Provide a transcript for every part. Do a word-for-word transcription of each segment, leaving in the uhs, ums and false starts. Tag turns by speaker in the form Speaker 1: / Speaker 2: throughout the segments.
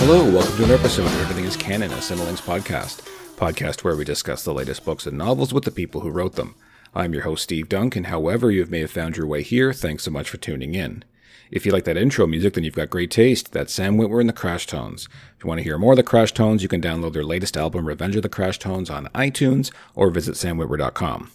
Speaker 1: Hello, welcome to another episode of Everything is Canon, a Cinelinx podcast. Podcast where we discuss the latest books and novels with the people who wrote them. I'm your host, Steve Dunk, and however you may have found your way here, thanks so much for tuning in. If you like that intro music, then you've got great taste. That's Sam Witwer and the Crash Tones. If you want to hear more of the Crash Tones, you can download their latest album, Revenge of the Crash Tones, on iTunes or visit sam witwer dot com.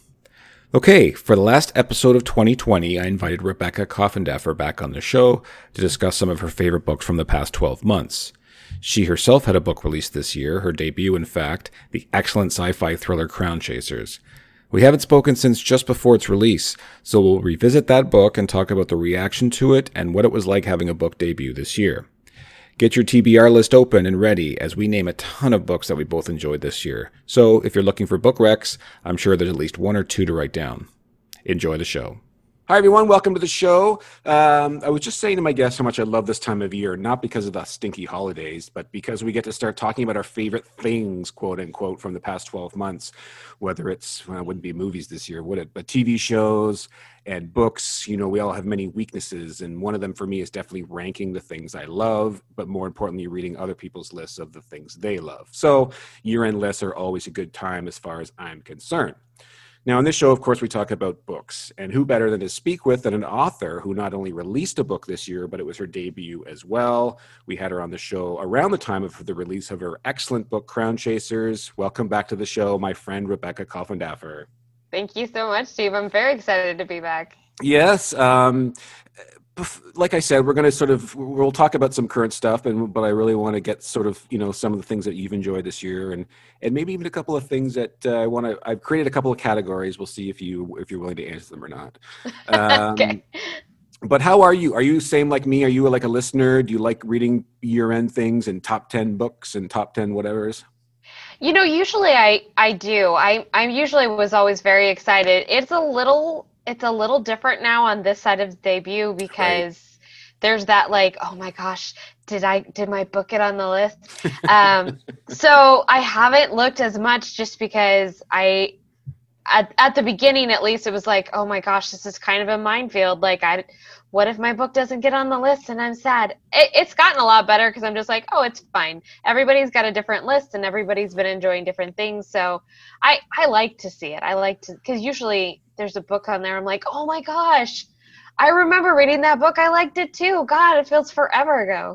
Speaker 1: Okay, for the last episode of twenty twenty, I invited Rebecca Coffindaffer back on the show to discuss some of her favorite books from the past twelve months. She herself had a book released this year, her debut in fact, the excellent sci-fi thriller Crown Chasers. We haven't spoken since just before its release, so we'll revisit that book and talk about the reaction to it and what it was like having a book debut this year. Get your T B R list open and ready as we name a ton of books that we both enjoyed this year. So if you're looking for book recs, I'm sure there's at least one or two to write down. Enjoy the show. Hi, everyone. Welcome to the show. Um, I was just saying to my guests how much I love this time of year, not because of the stinky holidays, but because we get to start talking about our favorite things, quote unquote, from the past twelve months, whether it's, well, it wouldn't be movies this year, would it? But T V shows and books. You know, we all have many weaknesses, and one of them for me is definitely ranking the things I love, but more importantly, reading other people's lists of the things they love. So year-end lists are always a good time as far as I'm concerned. Now, on this show, of course, we talk about books, and who better than to speak with than an author who not only released a book this year, but it was her debut as well. We had her on the show around the time of the release of her excellent book, Crown Chasers. Welcome back to the show, my friend Rebecca Coffindaffer.
Speaker 2: Thank you so much, Steve. I'm very excited to be back.
Speaker 1: Yes. Um, like I said, we're going to sort of, we'll talk about some current stuff, and but I really want to get sort of, you know, some of the things that you've enjoyed this year, and and maybe even a couple of things that uh, I want to, I've created a couple of categories. We'll see if you, if you're willing to answer them or not. Um,
Speaker 2: Okay.
Speaker 1: But how are you? Are you same like me? Are you like a listener? Do you like reading year-end things and top ten books and top ten whatevers?
Speaker 2: You know, usually I, I do. I, I usually was always very excited. It's a little, it's a little different now on this side of the debut because right. There's that like, oh my gosh, did I, did my book get on the list? Um, so I haven't looked as much just because I, at, at the beginning, at least it was like, oh my gosh, this is kind of a minefield. Like I, what if my book doesn't get on the list and I'm sad? It, it's gotten a lot better because I'm just like, oh, it's fine. Everybody's got a different list and everybody's been enjoying different things. So I, I like to see it. I like to, because usually there's a book on there. I'm like, oh my gosh, I remember reading that book. I liked it too. God, it feels forever ago.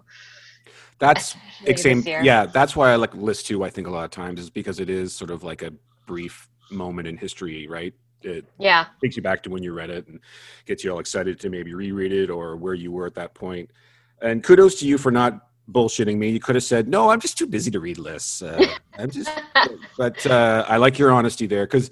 Speaker 1: That's same. Yeah, that's why I like list too. I think a lot of times is because it is sort of like a brief moment in history, right? It
Speaker 2: yeah.
Speaker 1: takes you back to when you read it and gets you all excited to maybe reread it or where you were at that point. And kudos to you for not bullshitting me. You could have said, no, I'm just too busy to read lists. Uh, I'm just, but uh, I like your honesty there because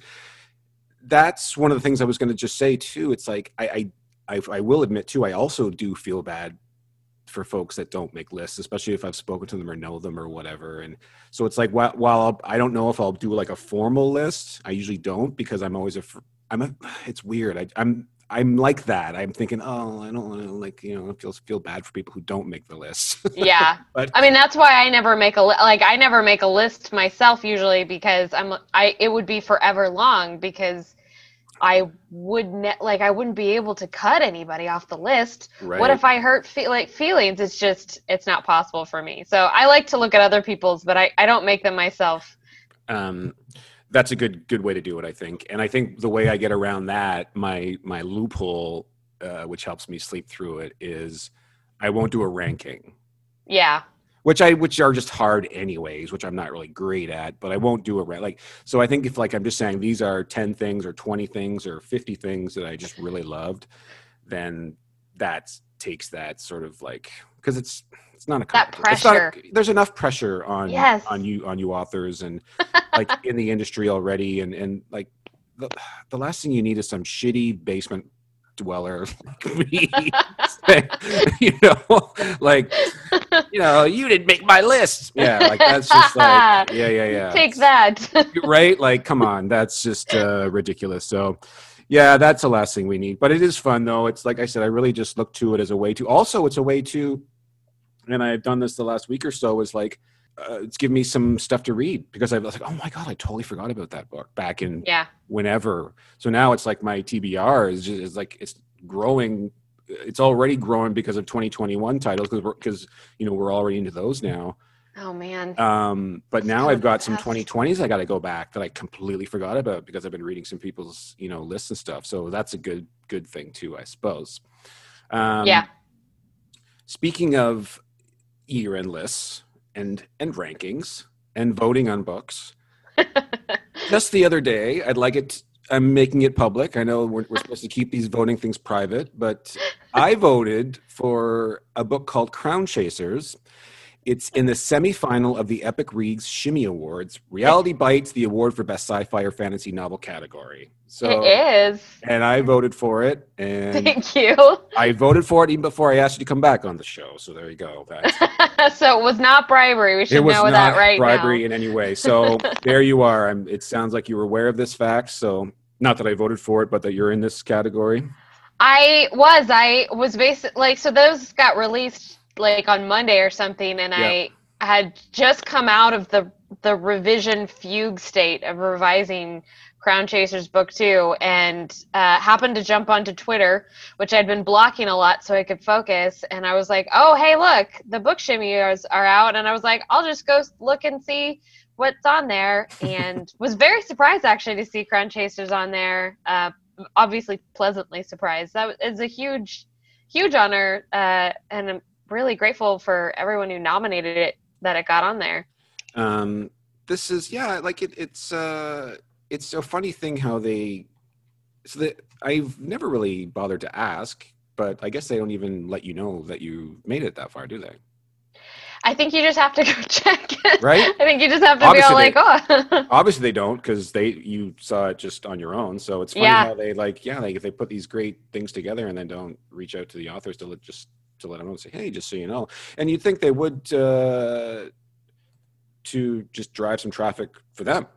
Speaker 1: that's one of the things I was going to just say too. It's like, I, I, I, I will admit too, I also do feel bad for folks that don't make lists, especially if I've spoken to them or know them or whatever. And so it's like, while, while I'll, I don't know if I'll do like a formal list, I usually don't because I'm always a, I'm a, it's weird. I, I'm, I'm like that. I'm thinking, oh, I don't want to like, you know, feel, feel bad for people who don't make the list.
Speaker 2: Yeah.
Speaker 1: But
Speaker 2: I mean, that's why I never make a, li- like, I never make a list myself usually because I'm, I, it would be forever long because I would ne- like I wouldn't be able to cut anybody off the list.
Speaker 1: Right.
Speaker 2: What if I hurt fe- like feelings? It's just it's not possible for me. So I like to look at other people's, but I, I don't make them myself.
Speaker 1: Um, that's a good good way to do it, I think. And I think the way I get around that, my my loophole, uh, which helps me sleep through it, is I won't do a ranking.
Speaker 2: Yeah.
Speaker 1: Which I which are just hard anyways, which I'm not really great at, but I won't do it right. Like so I think if like I'm just saying these are ten things or twenty things or fifty things that I just really loved, then that takes that sort of like because it's it's not a
Speaker 2: that pressure.
Speaker 1: It's not, there's enough pressure on
Speaker 2: yes.
Speaker 1: on you on you authors and like in the industry already and and like the, the last thing you need is some shitty basement dweller like me. You know, like you know, you didn't make my list. Yeah, like that's just like yeah, yeah, yeah.
Speaker 2: Take that.
Speaker 1: Right? Like, come on, that's just uh, ridiculous. So, yeah, that's the last thing we need. But it is fun, though. It's like I said, I really just look to it as a way to. Also, it's a way to, and I've done this the last week or so. Is like uh, it's given me some stuff to read because I was like, oh my god, I totally forgot about that book back in
Speaker 2: yeah.
Speaker 1: whenever. So now it's like my T B R is just is like it's growing. It's already growing because of twenty twenty-one titles because you know we're already into those now.
Speaker 2: Oh man.
Speaker 3: Um, but
Speaker 2: It's
Speaker 3: now
Speaker 2: coming
Speaker 3: I've got some
Speaker 2: fast.
Speaker 3: twenty twenties I got to go back that I completely forgot about because I've been reading some people's, you know, lists and stuff. So that's a good, good thing too, I suppose. Um,
Speaker 2: Yeah.
Speaker 3: Speaking of year-end lists and and rankings and voting on books, just the other day, I'd like it. I'm making it public. I know we're, we're supposed to keep these voting things private, but I voted for a book called Crown Chasers. It's in the semifinal of the Epic Reads Shimmy Awards. Reality Bites the award for best sci-fi or fantasy novel category.
Speaker 2: It
Speaker 3: So,
Speaker 2: is.
Speaker 3: and I voted for it, and
Speaker 2: Thank you.
Speaker 3: I voted for it even before I asked you to come back on the show. So there you go. That's,
Speaker 2: So it was not bribery. We should
Speaker 3: it was
Speaker 2: know
Speaker 3: not
Speaker 2: that right
Speaker 3: bribery
Speaker 2: now.
Speaker 3: in any way. So there you are. I'm, it sounds like you were aware of this fact. So not that I voted for it, but that you're in this category.
Speaker 2: I was. I was basic like so those got released like on Monday or something, and
Speaker 3: Yep.
Speaker 2: I had just come out of the the revision fugue state of revising Crown Chasers book two, and uh, happened to jump onto Twitter, which I'd been blocking a lot so I could focus. And I was like, "Oh, hey, look, the book shimmies are out," and I was like, "I'll just go look and see what's on there," and was very surprised actually to see Crown Chasers on there. Uh, obviously pleasantly surprised. That is a huge, huge honor, uh, and I'm really grateful for everyone who nominated it that it got on there.
Speaker 3: Um, this is yeah, like it, it's uh, it's a funny thing how they. So that I've never really bothered to ask, but I guess they don't even let you know that you made it that far, do they?
Speaker 2: I think you just have to go check.
Speaker 3: Right?
Speaker 2: I think you just have to
Speaker 3: Obviously
Speaker 2: be all like,
Speaker 3: they-
Speaker 2: oh.
Speaker 3: Obviously they don't because they you saw it just on your own. So it's funny
Speaker 2: Yeah.
Speaker 3: how they like yeah like if they put these great things together and then don't reach out to the authors to let, just to let them know and say hey just so you know. And you'd think they would uh, to just drive some traffic for them.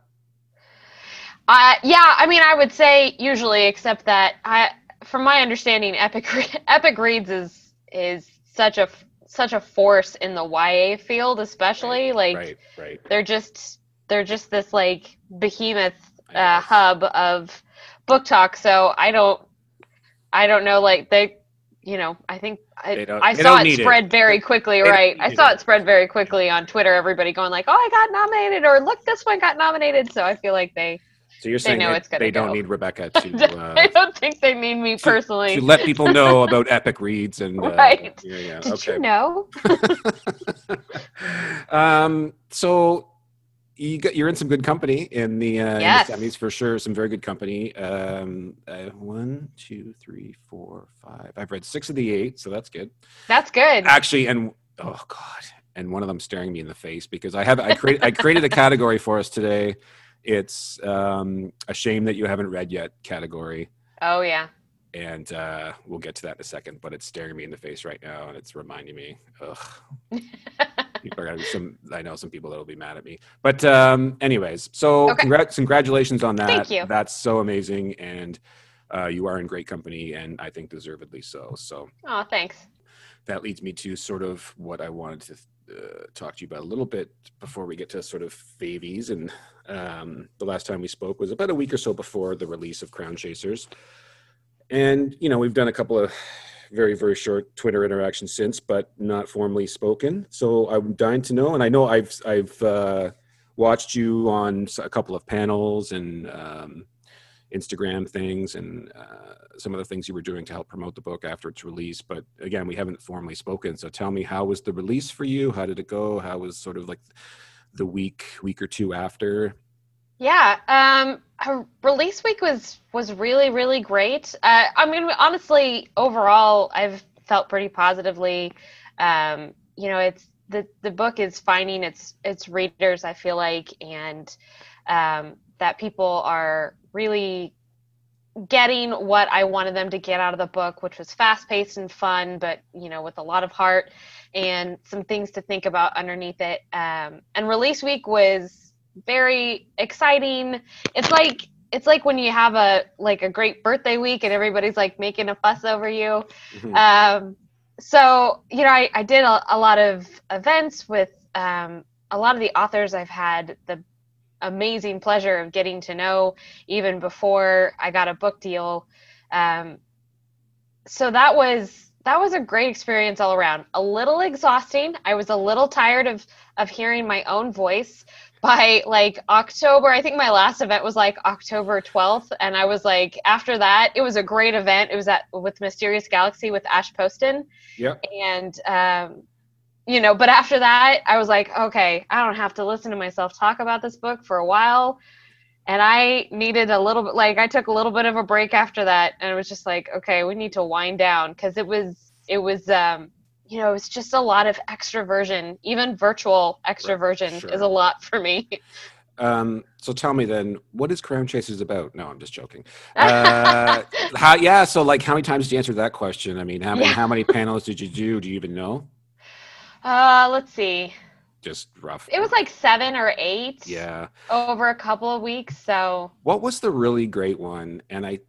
Speaker 2: Uh, yeah, I mean, I would say usually, except that I, from my understanding, Epic Re- Epic Reads is is such a such a force in the Y A field, especially
Speaker 3: Right,
Speaker 2: like
Speaker 3: right, right.
Speaker 2: they're just they're just this like behemoth
Speaker 3: I
Speaker 2: uh,
Speaker 3: guess.
Speaker 2: hub of book talk. So I don't I don't know like they you know I think
Speaker 3: They
Speaker 2: I,
Speaker 3: don't-
Speaker 2: I
Speaker 3: they
Speaker 2: saw
Speaker 3: don't
Speaker 2: it
Speaker 3: need it.
Speaker 2: spread very quickly.
Speaker 3: They don't
Speaker 2: Right,
Speaker 3: need
Speaker 2: I
Speaker 3: it
Speaker 2: saw
Speaker 3: in
Speaker 2: it spread
Speaker 3: the
Speaker 2: very
Speaker 3: first
Speaker 2: quickly on Twitter. Everybody going like, oh, I got nominated, or look, this one got nominated. So I feel like they.
Speaker 3: So you're
Speaker 2: They
Speaker 3: saying
Speaker 2: know
Speaker 3: that
Speaker 2: it's gonna
Speaker 3: they don't
Speaker 2: go.
Speaker 3: need Rebecca to uh,
Speaker 2: I don't think they need me
Speaker 3: to,
Speaker 2: personally.
Speaker 3: to let people know about Epic Reads and uh,
Speaker 2: Right.
Speaker 3: yeah, yeah,
Speaker 2: Did
Speaker 3: okay.
Speaker 2: you know?
Speaker 3: um, so you got, you're in some good company in the uh,
Speaker 2: Yes.
Speaker 3: in the semis for sure. Some very good company. Um, uh, one, two, three, four, five. I've read six of the eight, so that's good.
Speaker 2: That's good.
Speaker 3: Actually, and oh god, and one of them staring me in the face because I have I created I created a category for us today. It's um, a shame that you haven't read yet category.
Speaker 2: Oh yeah.
Speaker 3: And uh, we'll get to that in a second, but it's staring me in the face right now, and it's reminding me. Ugh. People are gonna be some. I know some people that'll be mad at me, but um, anyways. So,
Speaker 2: Okay.
Speaker 3: congrat- congratulations on that.
Speaker 2: Thank you.
Speaker 3: That's so amazing, and uh, you are in great company, and I think deservedly so. So
Speaker 2: Oh, thanks.
Speaker 3: that leads me to sort of what I wanted to uh, talk to you about a little bit before we get to sort of favies. And um, the last time we spoke was about a week or so before the release of Crown Chasers. And, you know, we've done a couple of very, very short Twitter interactions since, but not formally spoken. So I'm dying to know. And I know I've, I've uh, watched you on a couple of panels and um, Instagram things and uh, some of the things you were doing to help promote the book after its release. But again, we haven't formally spoken. So tell me, how was the release for you? How did it go? How was sort of like the week, week or two after?
Speaker 2: Yeah. Um, uh, release week was was really really great. Uh, I mean, honestly, overall, I've felt pretty positively. Um, you know, it's the the book is finding its its readers, I feel like, and um, that people are really getting what I wanted them to get out of the book, which was fast paced and fun, but you know, with a lot of heart and some things to think about underneath it. Um, and release week was very exciting. It's like it's like when you have a like a great birthday week and everybody's like making a fuss over you.
Speaker 3: Mm-hmm.
Speaker 2: Um, so you know, I, I did a, a lot of events with um, a lot of the authors I've had the amazing pleasure of getting to know even before I got a book deal. Um, so that was that was a great experience all around. A little exhausting. I was a little tired of of hearing my own voice by like October. I think my last event was like October twelfth, and I was like, after that, it was a great event. It was at with Mysterious Galaxy with Ash Poston.
Speaker 3: Yeah.
Speaker 2: And um you know, but after that, I was like, okay, I don't have to listen to myself talk about this book for a while. And I needed a little bit, like, I took a little bit of a break after that. And it was just like, okay, we need to wind down. Cause it was, it was, um, you know, it's just a lot of extroversion. Even virtual extroversion
Speaker 3: Sure.
Speaker 2: is a lot for me.
Speaker 3: Um, so tell me then, what is Crown Chasers about? No, I'm just joking. Uh, how, yeah. So like, how many times did you answer that question? I mean, how,
Speaker 2: Yeah.
Speaker 3: how many panels did you do? Do you even know?
Speaker 2: Uh, let's see.
Speaker 3: Just rough.
Speaker 2: It was like seven or eight.
Speaker 3: Yeah.
Speaker 2: Over a couple of weeks. So
Speaker 3: What was the really great one? And I,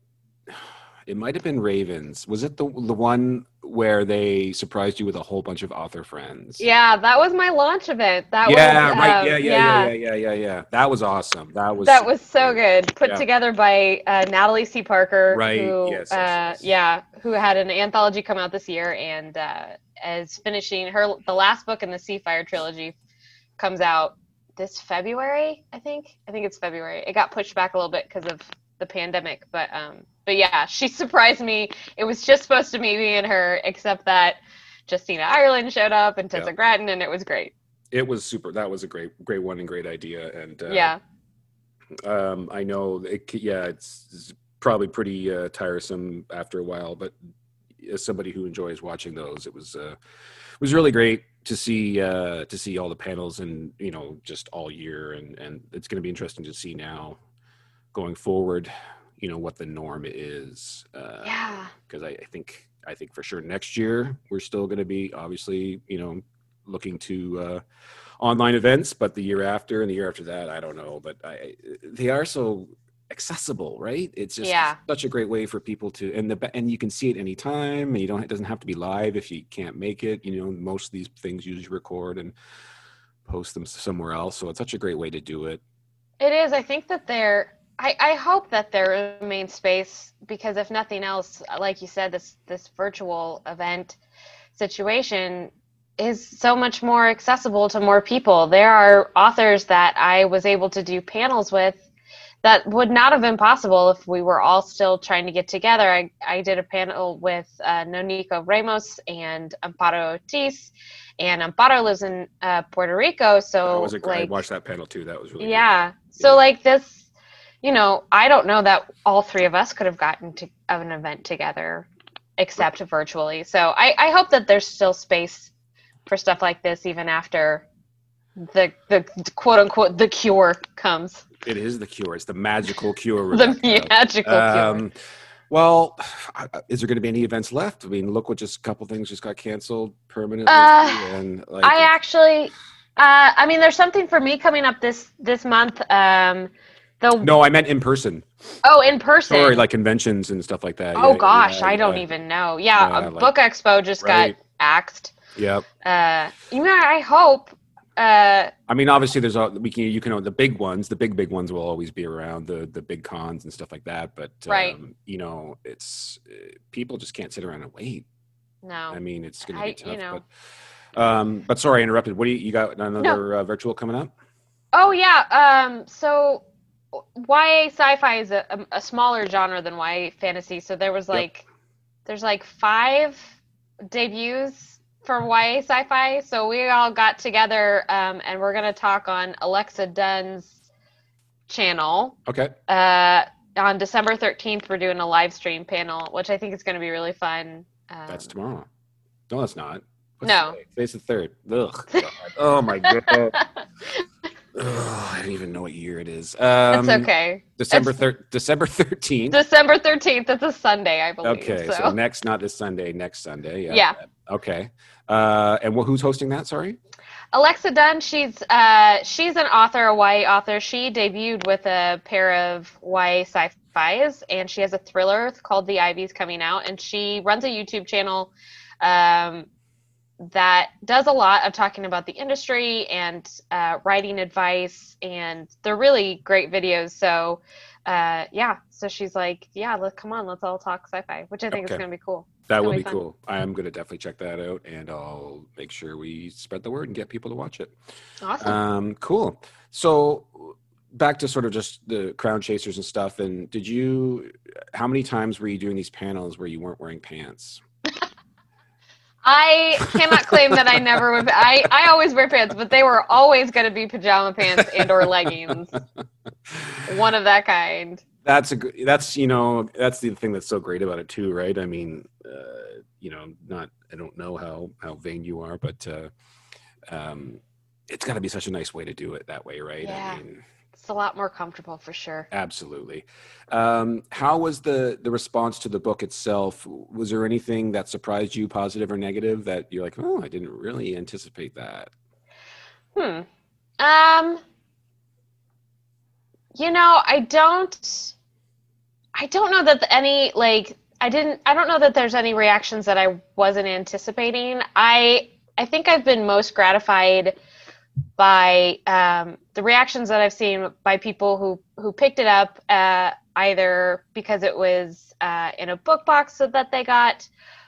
Speaker 3: it might have been Ravens. Was it the the one where they surprised you with a whole bunch of author friends?
Speaker 2: yeah, that was my launch event. That
Speaker 3: Yeah,
Speaker 2: was,
Speaker 3: right.
Speaker 2: um,
Speaker 3: Yeah, yeah, yeah, yeah, yeah, yeah, yeah. That was awesome. That was
Speaker 2: That was so good. Put
Speaker 3: Yeah.
Speaker 2: together by uh, Natalie C. Parker,
Speaker 3: Right,
Speaker 2: who,
Speaker 3: yes, yes,
Speaker 2: uh,
Speaker 3: yes.
Speaker 2: yeah, who had an anthology come out this year, and uh, is finishing her the last book in the Seafire trilogy comes out this February, I think. I think it's February. It got pushed back a little bit because of the pandemic, but um, but yeah, she surprised me. It was just supposed to be me and her, except that Justina Ireland showed up and Tessa
Speaker 3: Yeah.
Speaker 2: Grattan, and it was great.
Speaker 3: It was super. That was a great, great one and great idea. And uh,
Speaker 2: Yeah.
Speaker 3: um, I know, it, yeah, it's, it's probably pretty uh, tiresome after a while, but as somebody who enjoys watching those, it was uh, it was really great to see uh, to see all the panels and you know just all year, and and it's going to be interesting to see now going forward, you know what the norm is. Uh,
Speaker 2: Yeah.
Speaker 3: Because I, I think I think for sure next year we're still going to be obviously you know looking to uh, online events, but the year after and the year after that, I don't know. But I, they are so accessible, right? It's just
Speaker 2: Yeah.
Speaker 3: such a great way for people to, and the and you can see it anytime. And you don't, it doesn't have to be live if you can't make it. You know, most of these things usually record and post them somewhere else. So it's such a great way to do it.
Speaker 2: It is. I think that there. I, I hope that there remains space because if nothing else, like you said, this this virtual event situation is so much more accessible to more people. There are authors that I was able to do panels with that would not have been possible if we were all still trying to get together. I, I did a panel with uh, Nonico Ramos and Amparo Ortiz, and Amparo lives in uh, Puerto Rico. So
Speaker 3: That was a great, I
Speaker 2: like,
Speaker 3: watched that panel too. That was really
Speaker 2: yeah. So
Speaker 3: Yeah.
Speaker 2: like this, you know, I don't know that all three of us could have gotten to of an event together except virtually. So I, I hope that there's still space for stuff like this even after the the quote unquote the cure comes.
Speaker 3: good. It is the cure. It's the magical cure.
Speaker 2: The
Speaker 3: Rebecca.
Speaker 2: magical cure.
Speaker 3: Um, well, is there going to be any events left? I mean, look what just a couple things just got canceled permanently.
Speaker 2: Uh,
Speaker 3: and like,
Speaker 2: I actually, uh, I mean, there's something for me coming up this this month. Um, the
Speaker 3: no, I meant in person.
Speaker 2: oh, in person.
Speaker 3: Sorry, like conventions and stuff like that.
Speaker 2: oh
Speaker 3: Yeah,
Speaker 2: gosh,
Speaker 3: yeah,
Speaker 2: I don't
Speaker 3: yeah.
Speaker 2: even know. Yeah,
Speaker 3: Yeah,
Speaker 2: uh,
Speaker 3: like-
Speaker 2: Book Expo just
Speaker 3: Right.
Speaker 2: got axed.
Speaker 3: Yep.
Speaker 2: Uh, you know, I hope. Uh,
Speaker 3: I mean, obviously, there's all we can. You can the big ones. The big big ones will always be around. The the big cons and stuff like that. But
Speaker 2: Right.
Speaker 3: um, you know, it's uh, people just can't sit around and wait.
Speaker 2: no.
Speaker 3: I mean, it's going to
Speaker 2: I-
Speaker 3: be tough.
Speaker 2: you know.
Speaker 3: But um, but sorry, I interrupted. What do you you got another uh, virtual coming up?
Speaker 2: Oh yeah. Um. So, Y A sci-fi is a, a, a smaller genre than Y A fantasy. So there was
Speaker 3: Yep.
Speaker 2: like, there's like five debuts for Y A sci-fi. So we all got together, um, and we're gonna talk on Alexa Dunn's channel.
Speaker 3: Okay.
Speaker 2: Uh, on December thirteenth, we're doing a live stream panel, which I think is gonna be really fun. Um,
Speaker 3: That's tomorrow. No, it's not. What's
Speaker 2: No.
Speaker 3: today? Today's the third. Ugh. God. Oh my god. Ugh, I don't even know what year it is. Um,
Speaker 2: It's okay.
Speaker 3: December
Speaker 2: It's-
Speaker 3: thir- December thirteenth.
Speaker 2: December thirteenth. It's a Sunday, I believe.
Speaker 3: Okay, so.
Speaker 2: so.
Speaker 3: next, not this Sunday, next Sunday. Yeah.
Speaker 2: Yeah.
Speaker 3: Okay. Uh, and wh- who's hosting that? Sorry.
Speaker 2: Alexa Dunn, she's uh, she's an author, a Y A author. She debuted with a pair of Y A sci-fis, and she has a thriller called The Ivy's coming out, and she runs a YouTube channel um, that does a lot of talking about the industry and uh, writing advice, and they're really great videos. So, uh, yeah, so she's like, yeah, let come on, let's all talk sci-fi, which I think
Speaker 3: Okay.
Speaker 2: is going to be cool.
Speaker 3: That will
Speaker 2: That'll
Speaker 3: be
Speaker 2: be fun.
Speaker 3: cool. I'm going to definitely check that out, and I'll make sure we spread the word and get people to watch it.
Speaker 2: Awesome.
Speaker 3: Um, cool. So back to sort of just the Crown Chasers and stuff. And did you? How many times were you doing these panels where you weren't wearing pants?
Speaker 2: I cannot claim that I never would. I, I always wear pants, but they were always going to be pajama pants and or leggings. One of that kind.
Speaker 3: That's a good, that's, you know, that's the thing that's so great about it too, right? I mean, uh, you know, not, I don't know how, how vain you are, but uh, um, it's got to be such a nice way to do it that way, right?
Speaker 2: Yeah.
Speaker 3: I mean,
Speaker 2: It's a lot more comfortable for sure.
Speaker 3: absolutely. Um, how was the, the response to the book itself? Was there anything that surprised you, positive or negative, that you're like, oh, I didn't really anticipate that?
Speaker 2: Hmm. Um, you know, I don't, I don't know that any, like, I didn't, I don't know that there's any reactions that I wasn't anticipating. I, I think I've been most gratified by um, the reactions that I've seen by people who, who picked it up uh, either because it was uh, in a book box that they got,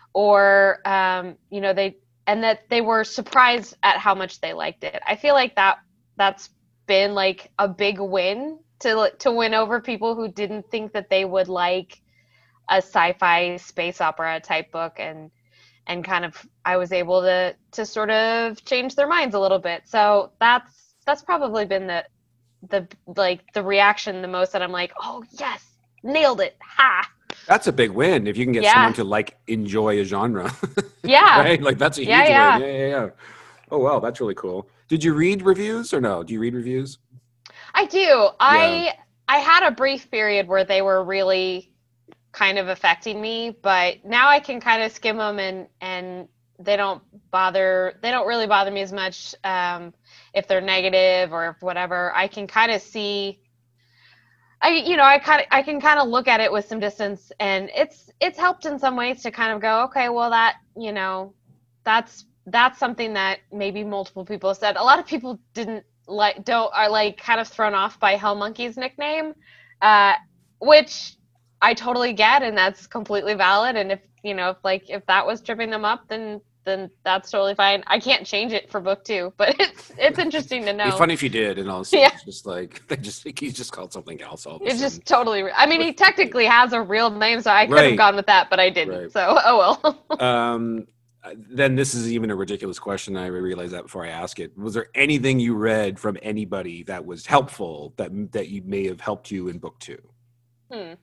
Speaker 2: or um, you know, they and that they were surprised at how much they liked it. I feel like that that's been like a big win to to win over people who didn't think that they would like a sci-fi space opera type book, and and kind of I was able to to sort of change their minds a little bit. So that's that's probably been the the like the reaction the most, that I'm like, oh yes, nailed it, ha.
Speaker 3: That's a big win if you can get
Speaker 2: Yeah.
Speaker 3: someone to like enjoy a genre.
Speaker 2: Yeah.
Speaker 3: Right? Like that's a huge
Speaker 2: Yeah, yeah.
Speaker 3: win. Yeah, yeah, yeah. Oh wow, that's really cool. Did you read reviews or no? Do you read reviews?
Speaker 2: I do. I I had a brief period where they were really kind of affecting me, but now I can kind of skim them, and and they don't bother. They don't really bother me as much um, if they're negative or if whatever. I can kind of see. I you know I kind of I can kind of look at it with some distance, and it's it's helped in some ways to kind of go, okay, well that you know that's that's something that maybe multiple people said. A lot of people didn't like don't are like kind of thrown off by Hell Monkey's nickname, uh, which I totally get, and that's completely valid. And if you know if like if that was tripping them up, then then that's totally fine. I can't change it for book two, but it's it's interesting to know.
Speaker 3: It'd be funny if you did, and all of a sudden
Speaker 2: Yeah.
Speaker 3: it's just like they just think he's just called something else. All of a
Speaker 2: It's
Speaker 3: sudden.
Speaker 2: just totally. I mean, he technically has a real name, so I could have
Speaker 3: Right.
Speaker 2: gone with that, but I didn't.
Speaker 3: Right.
Speaker 2: So oh well.
Speaker 3: Um, then this is even a ridiculous question. I realized that before I ask it. Was there anything you read from anybody that was helpful that that you may have helped you in book two?
Speaker 2: Hmm.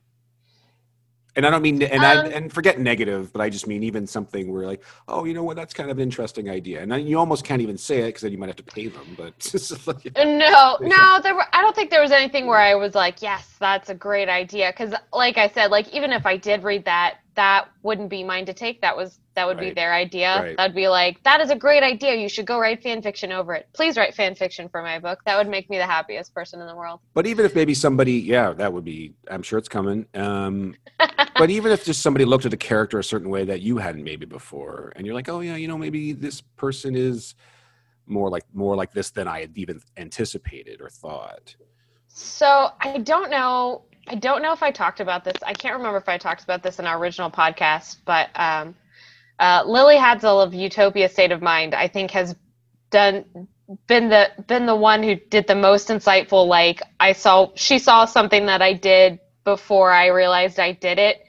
Speaker 3: And I don't mean, and
Speaker 2: Um,
Speaker 3: I and forget negative, but I just mean even something where like, oh, you know what, that's kind of an interesting idea, and then you almost can't even say it because then you might have to pay them. But it's just like,
Speaker 2: No, no, there were, I don't think there was anything where I was like, yes, that's a great idea. Because, like I said, like even if I did read that, that wouldn't be mine to take. That was that would be
Speaker 3: Right.
Speaker 2: their idea.
Speaker 3: Right.
Speaker 2: That'd be like, that is a great idea. You should go write fan fiction over it. Please write fan fiction for my book. That would make me the happiest person in the world.
Speaker 3: but even if maybe somebody, yeah, that would be, I'm sure it's coming. Um, but even if just somebody looked at the character a certain way that you hadn't maybe before, and you're like, oh yeah, you know, maybe this person is more like more like this than I had even anticipated or thought.
Speaker 2: So I don't know. I don't know if I talked about this. I can't remember if I talked about this in our original podcast, but um, uh, Lily Hadsel of Utopia State of Mind, I think, has done been the been the one who did the most insightful. Like I saw, she saw something that I did before I realized I did it,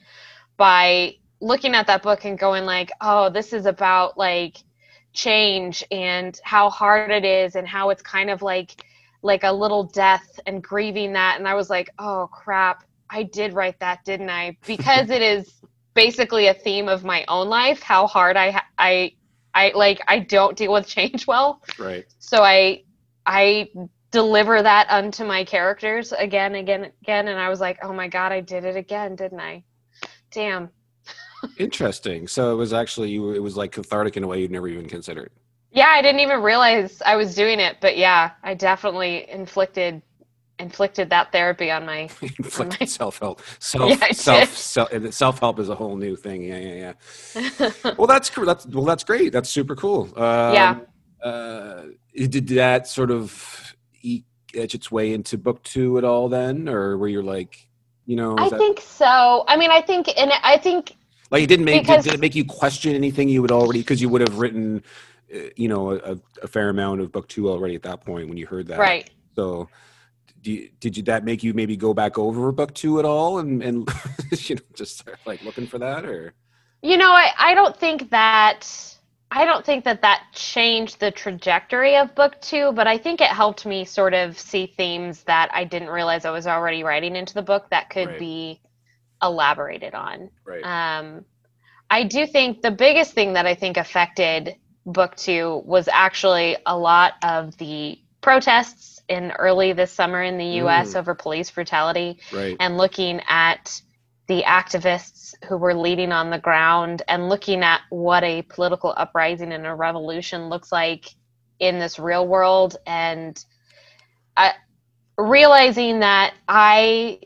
Speaker 2: by looking at that book and going like, oh, this is about like change and how hard it is and how it's kind of like like a little death and grieving that. And I was like, oh crap, I did write that, didn't I? Because it is basically a theme of my own life, how hard I ha- I I like I don't deal with change well.
Speaker 3: Right.
Speaker 2: So I I deliver that unto my characters again, again, again, and I was like, oh my god, I did it again, didn't I? Damn.
Speaker 3: Interesting. So it was actually you. It was like cathartic in a way you'd never even considered.
Speaker 2: Yeah, I didn't even realize I was doing it, but yeah, I definitely inflicted inflicted that therapy on my.
Speaker 3: Inflicted self-help. Self
Speaker 2: Yeah, I
Speaker 3: self
Speaker 2: did.
Speaker 3: self self-help is a whole new thing. Yeah, yeah, yeah. Well, that's cool. That's well, that's great. That's super cool. Um,
Speaker 2: Yeah.
Speaker 3: Uh, did that sort of eke edge its way into book two at all then, or were you like, you know? is
Speaker 2: I
Speaker 3: that-
Speaker 2: think so. I mean, I think, and I think
Speaker 3: Like, it didn't make
Speaker 2: Because
Speaker 3: did it make you question anything you would already, because you would have written, uh, you know, a, a fair amount of book two already at that point when you heard that.
Speaker 2: right.
Speaker 3: So, do you, did you that make you maybe go back over book two at all, and and you know, just start like looking for that, or?
Speaker 2: You know, I, I don't think that I don't think that that changed the trajectory of book two, but I think it helped me sort of see themes that I didn't realize I was already writing into the book that could
Speaker 3: Right.
Speaker 2: be elaborated on.
Speaker 3: Right.
Speaker 2: Um, I do think the biggest thing that I think affected book two was actually a lot of the protests in early this summer in the U S
Speaker 3: Mm.
Speaker 2: over police brutality,
Speaker 3: Right.
Speaker 2: and looking at the activists who were leading on the ground and looking at what a political uprising and a revolution looks like in this real world, and I, realizing that I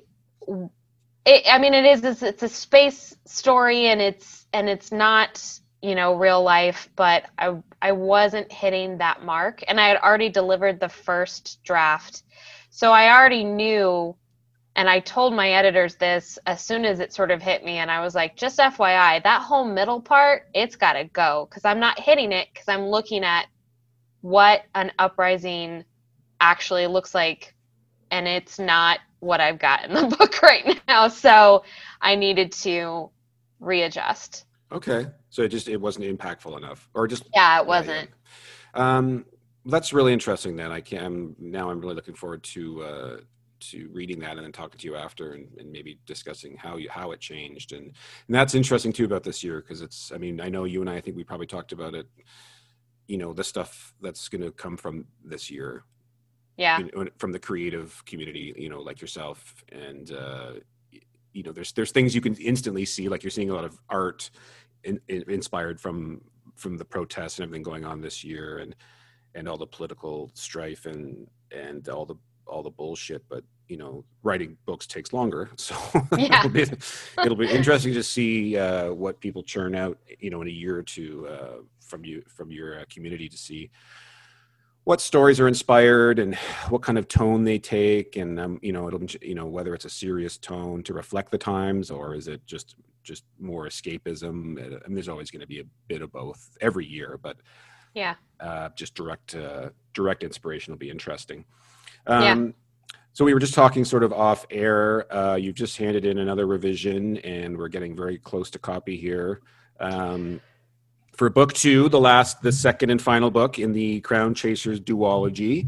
Speaker 2: it, I mean, it is, it's, it's a space story, and it's, and it's not, you know, real life, but I, I wasn't hitting that mark, and I had already delivered the first draft. So I already knew, and I told my editors this as soon as it sort of hit me, and I was like, just F Y I, that whole middle part, it's got to go, because I'm not hitting it, because I'm looking at what an uprising actually looks like, and it's not what I've got in the book right now. So I needed to readjust.
Speaker 3: Okay. So it just, it wasn't impactful enough, or just,
Speaker 2: Yeah, it
Speaker 3: yeah,
Speaker 2: wasn't.
Speaker 3: yeah. Um, that's really interesting then. I can, I'm, now I'm really looking forward to, uh, to reading that and then talking to you after, and, and maybe discussing how you, how it changed. And, and that's interesting too about this year. Cause it's, I mean, I know you and I, I think we probably talked about it, you know, the stuff that's going to come from this year.
Speaker 2: Yeah.
Speaker 3: You know, from the creative community, you know, like yourself, and uh, you know, there's there's things you can instantly see, like you're seeing a lot of art in, in, inspired from from the protests and everything going on this year, and and all the political strife and and all the all the bullshit. But you know, writing books takes longer, so
Speaker 2: Yeah.
Speaker 3: it'll, be, it'll be interesting to see uh, what people churn out, you know, in a year or two uh, from you from your uh, community, to see what stories are inspired and what kind of tone they take. And, um, you know, it'll, you know, whether it's a serious tone to reflect the times, or is it just, just more escapism? I mean, there's always going to be a bit of both every year, but
Speaker 2: Yeah.
Speaker 3: uh, just direct, uh, direct inspiration will be interesting. Um,
Speaker 2: Yeah.
Speaker 3: So we were just talking sort of off air. Uh, you've just handed in another revision, and we're getting very close to copy here. Um, For book two, the last, the second and final book in the Crown Chasers duology.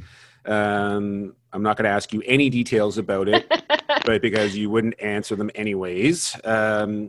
Speaker 3: Um, I'm not going to ask you any details about it, but because you wouldn't answer them anyways. Um,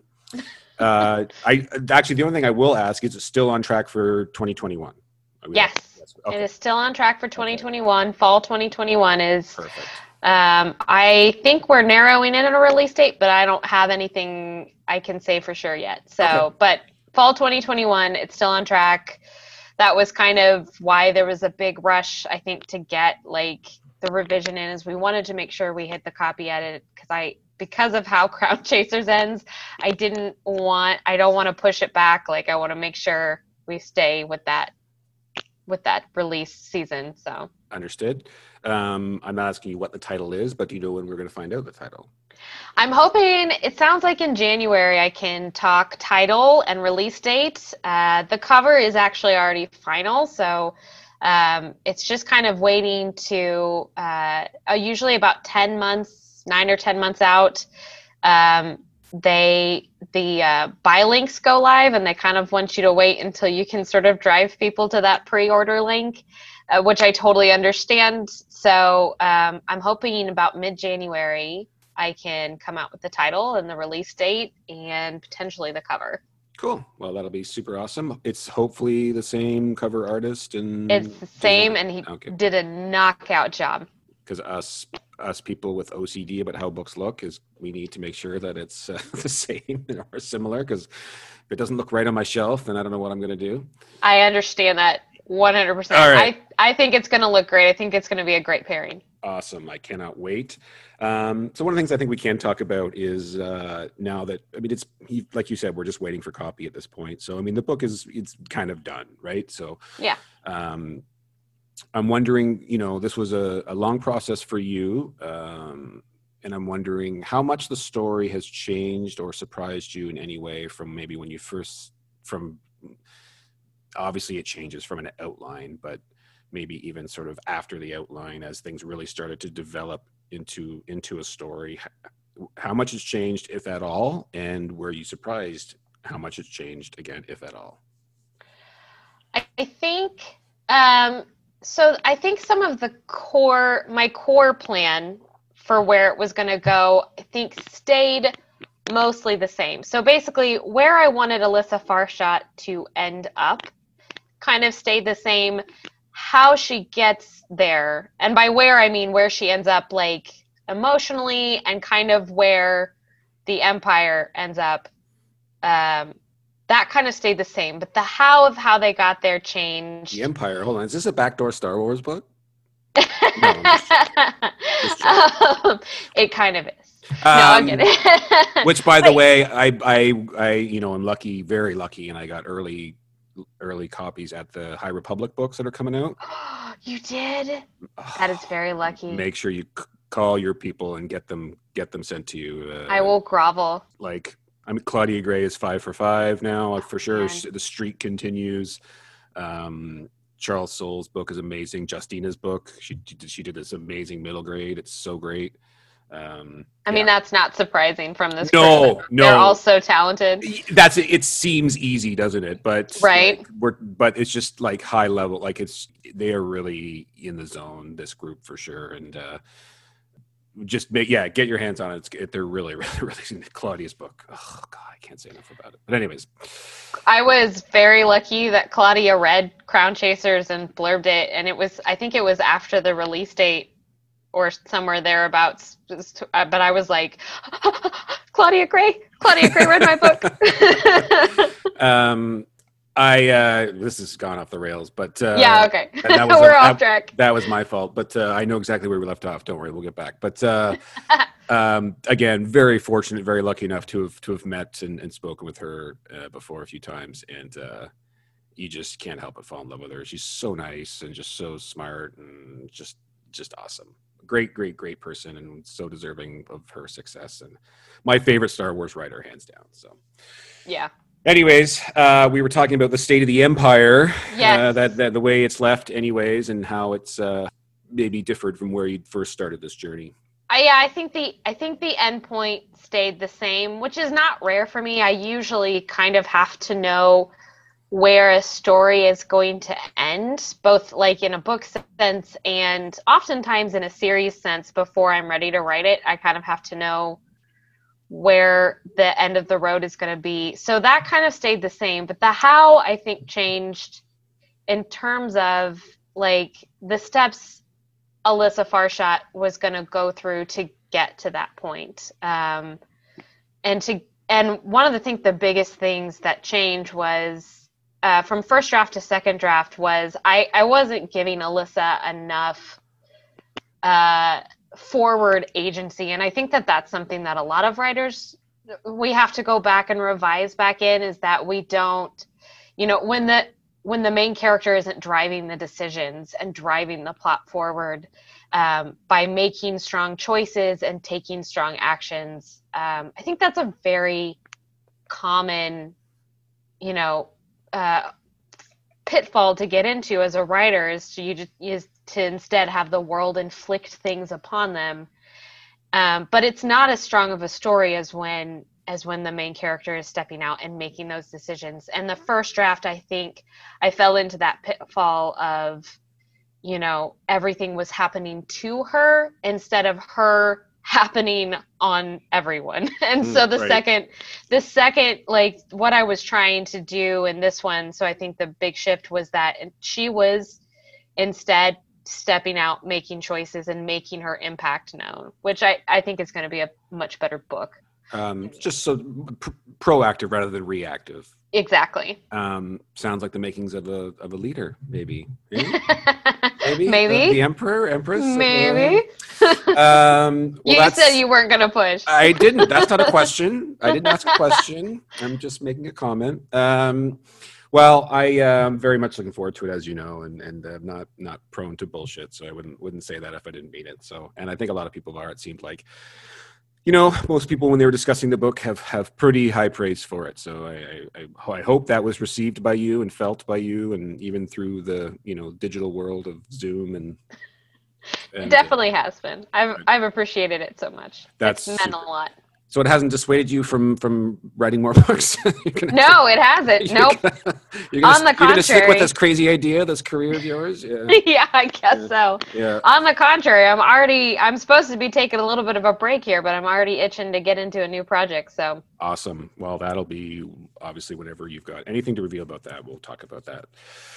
Speaker 3: uh, I actually, the only thing I will ask is, it's still on track for twenty twenty-one. Are we-
Speaker 2: Yes.
Speaker 3: Okay,
Speaker 2: It is still on track for twenty twenty-one. Fall twenty twenty-one is,
Speaker 3: perfect.
Speaker 2: um, I think we're narrowing in on a release date, but I don't have anything I can say for sure yet. So,
Speaker 3: Okay.
Speaker 2: but fall twenty twenty-one, it's still on track. That was kind of why there was a big rush, I think, to get like the revision in, is we wanted to make sure we hit the copy edit, because I, because of how Crown Chasers ends, I didn't want, I don't want to push it back. Like, I want to make sure we stay with that, with that release season. So
Speaker 3: Understood. Um, I'm not asking you what the title is, but do you know when we're going to find out the title?
Speaker 2: I'm hoping, it sounds like in January I can talk title and release date. Uh, the cover is actually already final, so um, it's just kind of waiting to, uh, uh, usually about ten months, nine or ten months out, um, they, the uh, buy links go live, and they kind of want you to wait until you can sort of drive people to that pre-order link, uh, which I totally understand. So um, I'm hoping about mid-January I can come out with the title and the release date and potentially the cover.
Speaker 3: Cool. Well, that'll be super awesome. It's hopefully the same cover artist and
Speaker 2: It's the same,
Speaker 3: design-
Speaker 2: and he
Speaker 3: Okay.
Speaker 2: did a knockout job.
Speaker 3: Because us us people with O C D about how books look, is we need to make sure that it's uh, the same or similar. Because if it doesn't look right on my shelf, then I don't know what I'm going to do.
Speaker 2: I understand that one hundred percent.
Speaker 3: All right.
Speaker 2: I, I think it's going to look great. I think it's going to be a great pairing.
Speaker 3: Awesome. I cannot wait. Um, so one of the things I think we can talk about is uh, now that, I mean, it's like you said, we're just waiting for copy at this point. So, I mean, the book is, it's kind of done, right? So,
Speaker 2: Yeah.
Speaker 3: um, I'm wondering, you know, this was a, a long process for you. Um, and I'm wondering how much the story has changed or surprised you in any way from maybe when you first, from obviously it changes from an outline, but maybe even sort of after the outline as things really started to develop into into a story. How much has changed, if at all, and were you surprised how much has changed again, if at all?
Speaker 2: I, I think um, so. I think some of the core, my core plan for where it was going to go, I think stayed mostly the same. So basically, where I wanted Alyssa Farshad to end up kind of stayed the same. How she gets there, and by where I mean where she ends up, like emotionally, and kind of where the Empire ends up, um, that kind of stayed the same. But the how of how they got there changed.
Speaker 3: The Empire. Hold on. Is this a backdoor Star Wars book?
Speaker 2: No,
Speaker 3: just just
Speaker 2: um, it kind of is. No,
Speaker 3: Um,
Speaker 2: I'm kidding.
Speaker 3: which, by the
Speaker 2: But-
Speaker 3: way, I, I, I, you know, I'm lucky, very lucky, and I got early, early copies at the High Republic books that are coming out.
Speaker 2: You did? That is very lucky.
Speaker 3: Make sure you c- call your people and get them, get them sent to you. Uh,
Speaker 2: I will grovel.
Speaker 3: Like, I mean, Claudia Gray is five for five now, like, for sure.
Speaker 2: man.
Speaker 3: The streak continues. Um, Charles Soule's book is amazing. Justina's book, she she did this amazing middle grade. It's so great. Um,
Speaker 2: I mean,
Speaker 3: yeah.
Speaker 2: that's not surprising from this
Speaker 3: No,
Speaker 2: group.
Speaker 3: no.
Speaker 2: They're all so talented.
Speaker 3: That's it. It seems easy, doesn't it? But
Speaker 2: Right.
Speaker 3: like, we're but it's just like high level. Like it's they are really in the zone. This group for sure, and uh, just make yeah, get your hands on it. It's, it they're really, really, really. Claudia's book. Oh God, I can't say enough about it. But anyways,
Speaker 2: I was very lucky that Claudia read Crown Chasers and blurbed it, and it was I think it was after the release date or somewhere thereabouts. But I was like, Claudia Gray, Claudia Gray read my book.
Speaker 3: um, I uh, this has gone off the rails, but uh,
Speaker 2: yeah, okay,
Speaker 3: and that was
Speaker 2: we're
Speaker 3: a-
Speaker 2: off track.
Speaker 3: That was my fault, but uh, I know exactly where we left off. Don't worry, we'll get back. But uh, um, again, very fortunate, very lucky enough to have to have met and, and spoken with her uh, before a few times, and uh, you just can't help but fall in love with her. She's so nice and just so smart and just just awesome. Great, great, great person, and so deserving of her success. And my favorite Star Wars writer, hands down. So,
Speaker 2: Yeah.
Speaker 3: anyways, uh, we were talking about the state of the Empire,
Speaker 2: Yes.
Speaker 3: uh, that, that the way it's left, anyways, and how it's uh, maybe differed from where you first started this journey.
Speaker 2: I, yeah, I think the I think the end point stayed the same, which is not rare for me. I usually kind of have to know where a story is going to end, both like in a book sense and oftentimes in a series sense before I'm ready to write it. I kind of have to know where the end of the road is going to be. So that kind of stayed the same, but the how I think changed in terms of like the steps Alyssa Farshad was going to go through to get to that point. Um, and to and one of the think the biggest things that changed was uh, from first draft to second draft was I, I wasn't giving Alyssa enough uh, forward agency. And I think that that's something that a lot of writers, we have to go back and revise back in, is that we don't, you know, when the when the main character isn't driving the decisions and driving the plot forward um, by making strong choices and taking strong actions. Um, I think that's a very common, you know, uh, pitfall to get into as a writer, is to, you just, is to instead have the world inflict things upon them. Um, but it's not as strong of a story as when as when the main character is stepping out and making those decisions. And the first draft, I think I fell into that pitfall of, you know, everything was happening to her instead of her happening on everyone. And
Speaker 3: Mm,
Speaker 2: so the
Speaker 3: right.
Speaker 2: second, the second, like what I was trying to do in this one, so I think the big shift was that she was instead stepping out, making choices, and making her impact known, which I, I think is going to be a much better book.
Speaker 3: Um, just so pr- proactive rather than reactive.
Speaker 2: Exactly.
Speaker 3: Um, sounds like the makings of a of a leader, maybe. Yeah? maybe
Speaker 2: Maybe.
Speaker 3: Uh, the emperor, empress,
Speaker 2: Maybe.
Speaker 3: Uh, um, well,
Speaker 2: you
Speaker 3: that's,
Speaker 2: said you weren't going to push.
Speaker 3: I didn't. That's not a question. I didn't ask a question. I'm just making a comment. Um, well, I am very much looking forward to it, as you know, and and I'm not not prone to bullshit, so I wouldn't wouldn't say that if I didn't mean it. So, and I think a lot of people are. It seemed like, you know, most people when they were discussing the book have have pretty high praise for it. So I I, I hope that was received by you and felt by you, and even through the you know digital world of Zoom and. and
Speaker 2: it definitely uh, has been. I've I've appreciated it so much.
Speaker 3: That's
Speaker 2: it's meant super. a lot.
Speaker 3: So it hasn't dissuaded you from from writing more books? gonna,
Speaker 2: no, it hasn't. Nope.
Speaker 3: Gonna, you're gonna,
Speaker 2: On the
Speaker 3: you're
Speaker 2: contrary,
Speaker 3: gonna stick with this crazy idea, this career of yours. Yeah,
Speaker 2: yeah I guess yeah. so.
Speaker 3: Yeah.
Speaker 2: On the contrary, I'm already. I'm supposed to be taking a little bit of a break here, but I'm already itching to get into a new project. So
Speaker 3: awesome. Well, that'll be obviously whenever you've got anything to reveal about that. We'll talk about that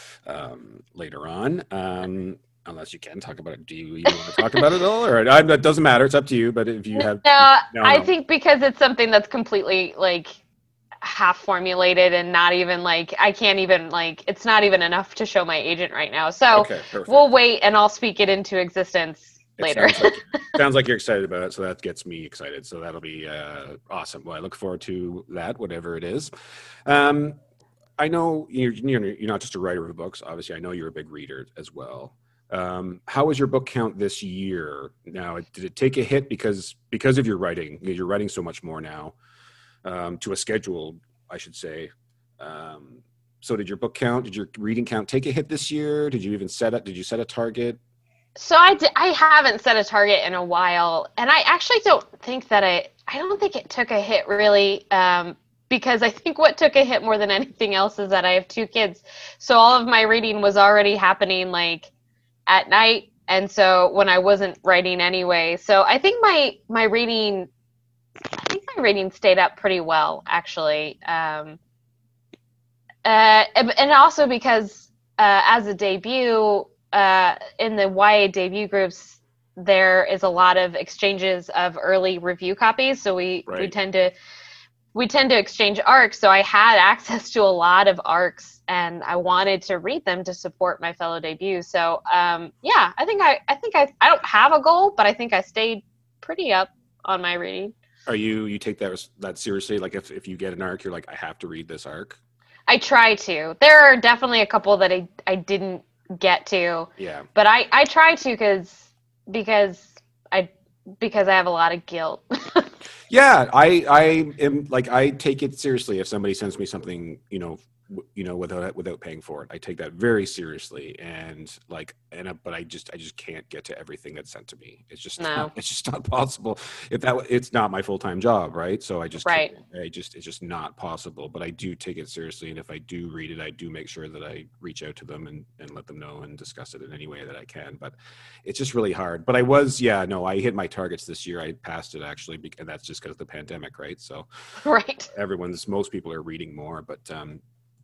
Speaker 3: um, later on. Um, Unless you can talk about it. Do you even want to talk about it at all? Or I, that doesn't matter. It's up to you. But if you have...
Speaker 2: No,
Speaker 3: no
Speaker 2: I
Speaker 3: no.
Speaker 2: think because it's something that's completely, like, half formulated and not even, like, I can't even, like, it's not even enough to show my agent right now. So
Speaker 3: okay,
Speaker 2: we'll wait and I'll speak it into existence
Speaker 3: it
Speaker 2: later.
Speaker 3: Sounds like, sounds like you're excited about it. So that gets me excited. So that'll be uh, awesome. Well, I look forward to that, whatever it is. Um, I know you're, you're not just a writer of books. Obviously, I know you're a big reader as well. Um, how was your book count this year? Now, did it take a hit because because of your writing? You're writing so much more now, um, to a schedule, I should say. Um, so, did your book count, did your reading count take a hit this year? Did you even set it? Did you set a target?
Speaker 2: So I did, I haven't set a target in a while, and I actually don't think that I I don't think it took a hit really. Um, Because I think what took a hit more than anything else is that I have two kids, so all of my reading was already happening like at night, and so when I wasn't writing anyway. So I think my my reading, I think my reading stayed up pretty well actually, um, uh, and, and also because uh, as a debut uh, in the Y A debut groups, there is a lot of exchanges of early review copies, so we
Speaker 3: Right.
Speaker 2: we tend to. We tend to exchange arcs, so I had access to a lot of arcs, and I wanted to read them to support my fellow debuts. So, um, yeah, I think I, I think I, I don't have a goal, but I think I stayed pretty up on my reading.
Speaker 3: Are you you take that that seriously? Like, if if you get an arc, you're like, I have to read this arc.
Speaker 2: I try to. There are definitely a couple that I I didn't get to.
Speaker 3: Yeah.
Speaker 2: But I I try to because because I because I have a lot of guilt.
Speaker 3: Yeah, I, I am like, I take it seriously if somebody sends me something, you know, w- you know, without without paying for it. I take that very seriously, and like, and uh, but I just I just can't get to everything that's sent to me. It's just
Speaker 2: No.
Speaker 3: not, it's just not possible. If that it's not my full time job, right? So I just
Speaker 2: Right.
Speaker 3: can't- I just it's just not possible. But I do take it seriously, and if I do read it, I do make sure that I reach out to them and and let them know and discuss it in any way that I can. But it's just really hard. But I was, yeah, no, I hit my targets this year. I passed it actually, bec- and that's just because of the pandemic, right? So
Speaker 2: Right.
Speaker 3: everyone's, most people are reading more, but um,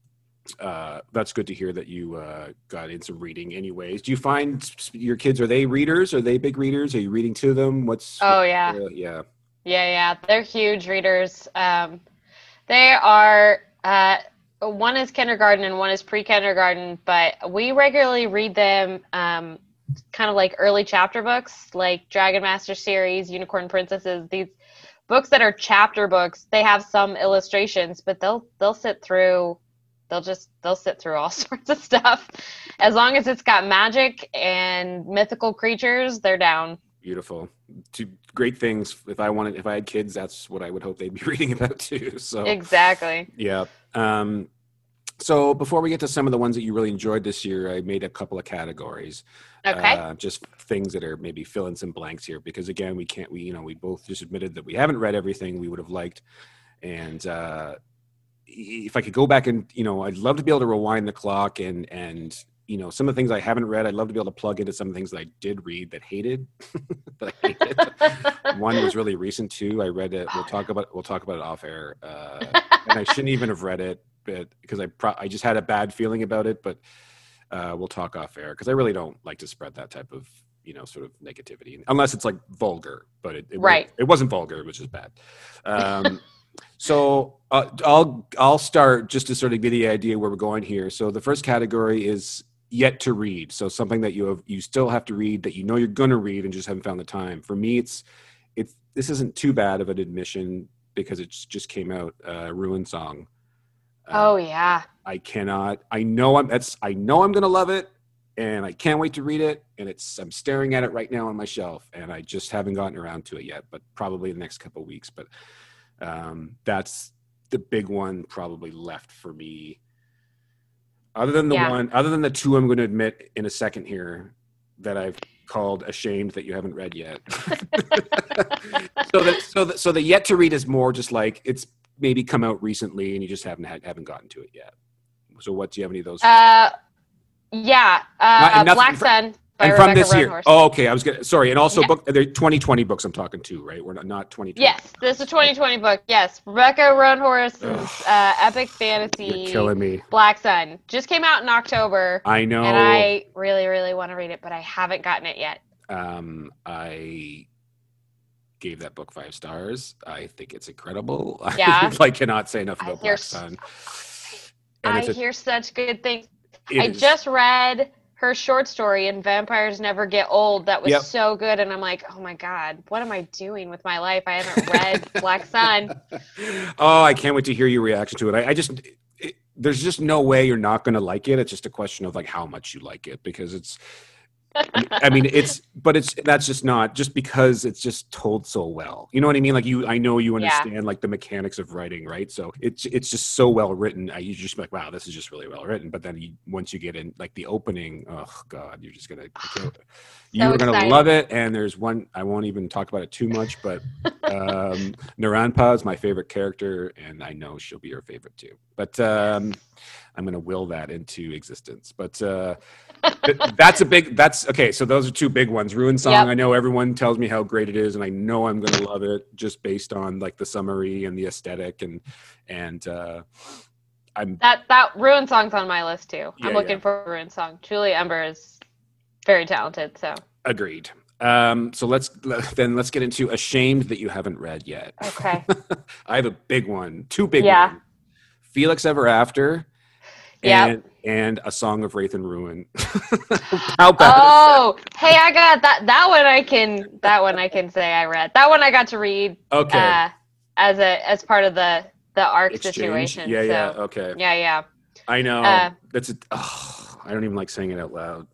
Speaker 3: uh, that's good to hear that you uh, got in some reading anyways. Do you find your kids, are they readers? Are they big readers? Are you reading to them? What's,
Speaker 2: Oh yeah.
Speaker 3: uh, yeah.
Speaker 2: Yeah, yeah, they're huge readers. Um, they are, uh, one is kindergarten and one is pre-kindergarten, but we regularly read them um, kind of like early chapter books, like Dragon Master series, Unicorn Princesses, these books that are chapter books. They have some illustrations, but they'll they'll sit through, they'll just, they'll sit through all sorts of stuff. As long as it's got magic and mythical creatures, they're down.
Speaker 3: Beautiful. Two great things. If I wanted, if I had kids, that's what I would hope they'd be reading about too. So
Speaker 2: Exactly.
Speaker 3: yeah. Um, so before we get to some of the ones that you really enjoyed this year, I made a couple of categories.
Speaker 2: Okay.
Speaker 3: Uh, just things that are maybe fill in some blanks here, because again, we can't, we, you know, we both just admitted that we haven't read everything we would have liked. And uh, if I could go back and, you know, I'd love to be able to rewind the clock and, and, you know, some of the things I haven't read, I'd love to be able to plug into some of the things that I did read that hated, that I hated. One was really recent too. I read it. We'll talk about, we'll talk about it off air. Uh, and I shouldn't even have read it, but because I, pro- I just had a bad feeling about it, but uh, we'll talk off air because I really don't like to spread that type of, you know, sort of negativity unless it's like vulgar, but it, it,
Speaker 2: Right.
Speaker 3: it wasn't vulgar, which is bad. Um, so uh, I'll, I'll start just to sort of give you the idea where we're going here. So the first category is yet to read. So something that you have, you still have to read that you know you're going to read and just haven't found the time. For me, it's, it's, this isn't too bad of an admission because it just came out, uh, Ruin Song. Uh,
Speaker 2: Oh yeah.
Speaker 3: I cannot, I know I'm, that's, I know I'm going to love it and I can't wait to read it. And it's, I'm staring at it right now on my shelf and I just haven't gotten around to it yet, but probably the next couple of weeks. But, um, that's the big one probably left for me. Other than the
Speaker 2: Yeah.
Speaker 3: one, other than the two, I'm going to admit in a second here that I've called Ashamed that you haven't read yet. so that, so that, so the yet to read is more just like it's maybe come out recently and you just haven't had, haven't gotten to it yet. So what, do you have any of those?
Speaker 2: Uh, yeah. Uh,
Speaker 3: Not- nothing
Speaker 2: Black
Speaker 3: fr-
Speaker 2: Sun by
Speaker 3: and
Speaker 2: Rebecca
Speaker 3: from this year.
Speaker 2: Roanhorse.
Speaker 3: Oh, okay. I was gonna, sorry. And also
Speaker 2: Yeah.
Speaker 3: book, they're twenty twenty books I'm talking to, right? We're not, not twenty twenty.
Speaker 2: Yes, this is a twenty twenty book. Yes, Rebecca Roanhorse's uh, epic fantasy
Speaker 3: You're killing me.
Speaker 2: Black Sun just came out in October,
Speaker 3: I know.
Speaker 2: and I really, really want to read it, but I haven't gotten it yet.
Speaker 3: Um, I gave that book five stars. I think it's incredible.
Speaker 2: Yeah.
Speaker 3: I cannot say enough
Speaker 2: I
Speaker 3: about
Speaker 2: hear
Speaker 3: Black
Speaker 2: s-
Speaker 3: Sun.
Speaker 2: I
Speaker 3: it's a-
Speaker 2: hear such good things.
Speaker 3: it
Speaker 2: I
Speaker 3: is-
Speaker 2: just read her short story in Vampires Never Get Old. That was
Speaker 3: Yep.
Speaker 2: so good, and I'm like, oh my god, what am I doing with my life? I haven't read Black Sun.
Speaker 3: Oh, I can't wait to hear your reaction to it. I, I just, it, there's just no way you're not going to like it. It's just a question of like how much you like it because it's, I mean, it's, but it's, that's just not just because it's just told so well. You know what I mean? Like you, I know you
Speaker 2: Yeah.
Speaker 3: understand like the mechanics of writing, right? So it's, it's just so well written. I, you just be like, wow, this is just really well written. But then you, once you get in like the opening, oh God, you're just going to, you're going to
Speaker 2: excited.
Speaker 3: love it. And there's one, I won't even talk about it too much, but um, Naranpa is my favorite character and I know she'll be your favorite too. But um, I'm going to will that into existence. But uh, th- that's a big, that's okay. So those are two big ones. Ruin Song.
Speaker 2: Yep.
Speaker 3: I know everyone tells me how great it is and I know I'm going to love it just based on like the summary and the aesthetic and, and uh, I'm,
Speaker 2: That that Ruin Song's on my list too.
Speaker 3: Yeah,
Speaker 2: I'm looking
Speaker 3: yeah.
Speaker 2: for a Ruin Song. Julie Ember is very talented, so
Speaker 3: agreed. Um, so let's, then let's get into Ashamed that you haven't read yet.
Speaker 2: okay.
Speaker 3: I have a big one, two big
Speaker 2: Yeah.
Speaker 3: ones. Felix Ever After
Speaker 2: Yep.
Speaker 3: and, and A Song of Wraith and Ruin. How bad
Speaker 2: Oh, hey, I got that. That one I can. That one I can say I read. That one I got to read.
Speaker 3: is it? Okay.
Speaker 2: Uh, as a as part of the the arc
Speaker 3: Exchange?
Speaker 2: situation.
Speaker 3: Yeah,
Speaker 2: so,
Speaker 3: yeah, okay.
Speaker 2: Yeah, yeah.
Speaker 3: I know.
Speaker 2: Uh,
Speaker 3: That's a, oh, I don't even like saying it out loud.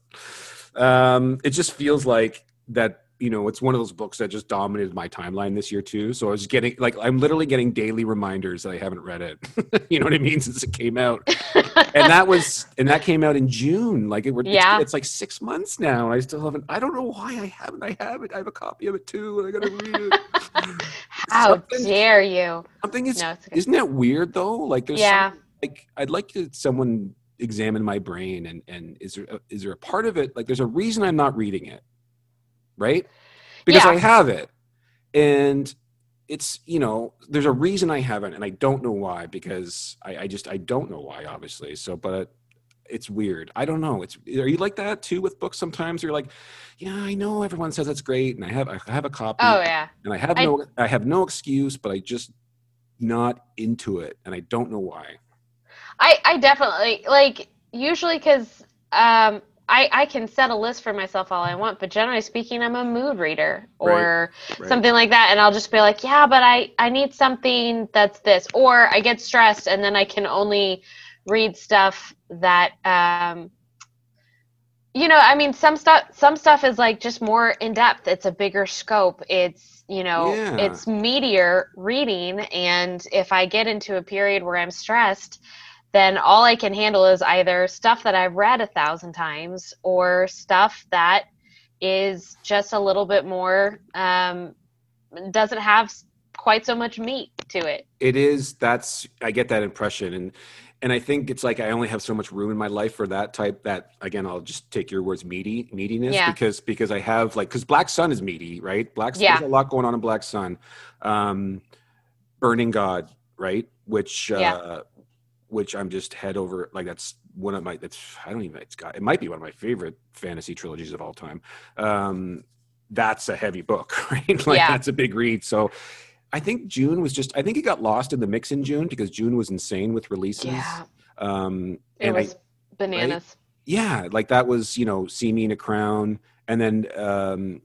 Speaker 3: Um, it just feels like that, you know, it's one of those books that just dominated my timeline this year too. So I was getting like, I'm literally getting daily reminders that I haven't read it. You know what I mean? Since it came out. And that was, and that came out in June. Like it would,
Speaker 2: Yeah.
Speaker 3: it's, it's like six months now. And I still haven't, I don't know why I haven't, I have it. I have a copy of it too. And I got to read it.
Speaker 2: How
Speaker 3: Something-
Speaker 2: dare you?
Speaker 3: Something is,
Speaker 2: No, it's okay.
Speaker 3: isn't that weird though? Like there's
Speaker 2: Yeah.
Speaker 3: some, like, I'd like to someone examine my brain and, and is there, a, is there a part of it? Like there's a reason I'm not reading it. Right. Because
Speaker 2: Yeah.
Speaker 3: I have it and it's, you know, there's a reason I haven't, and I don't know why, because I, I just, I don't know why obviously. So, but it's weird. I don't know. It's, are you like that too with books? Sometimes you're like, yeah, I know everyone says it's great. And I have, I have a copy
Speaker 2: Oh yeah.
Speaker 3: and I have
Speaker 2: I-
Speaker 3: no, I have no excuse, but I just not into it. And I don't know why.
Speaker 2: I I definitely like usually because um I I can set a list for myself all I want, but generally speaking, I'm a mood reader or
Speaker 3: Right.
Speaker 2: something like that, and I'll just be like, yeah, but I I need something that's this, or I get stressed and then I can only read stuff that um you know, I mean, some stuff some stuff is like just more in depth. It's a bigger scope. It's, you know,
Speaker 3: Yeah.
Speaker 2: it's meatier reading, and if I get into a period where I'm stressed, then all I can handle is either stuff that I've read a thousand times or stuff that is just a little bit more um doesn't have s- quite so much meat to it.
Speaker 3: It is, that's, I get that impression. And, and I think it's like, I only have so much room in my life for that type, that again, I'll just take your words, meaty, meatiness,
Speaker 2: Yeah.
Speaker 3: because, because I have like, cause Black Sun is meaty, right? Black Sun,
Speaker 2: Yeah.
Speaker 3: there's a lot going on in Black Sun. Um, Burning God, right? Which, uh,
Speaker 2: Yeah.
Speaker 3: which I'm just head over, like that's one of my, that's, I don't even, it's got, it might be one of my favorite fantasy trilogies of all time. Um, that's a heavy book, right? Like
Speaker 2: Yeah.
Speaker 3: that's a big read. So I think June was just, I think it got lost in the mix in June because June was insane with releases.
Speaker 2: Yeah.
Speaker 3: Um,
Speaker 2: It
Speaker 3: and
Speaker 2: was
Speaker 3: I,
Speaker 2: bananas.
Speaker 3: yeah, like that was, you know, See Me in a Crown, and then um,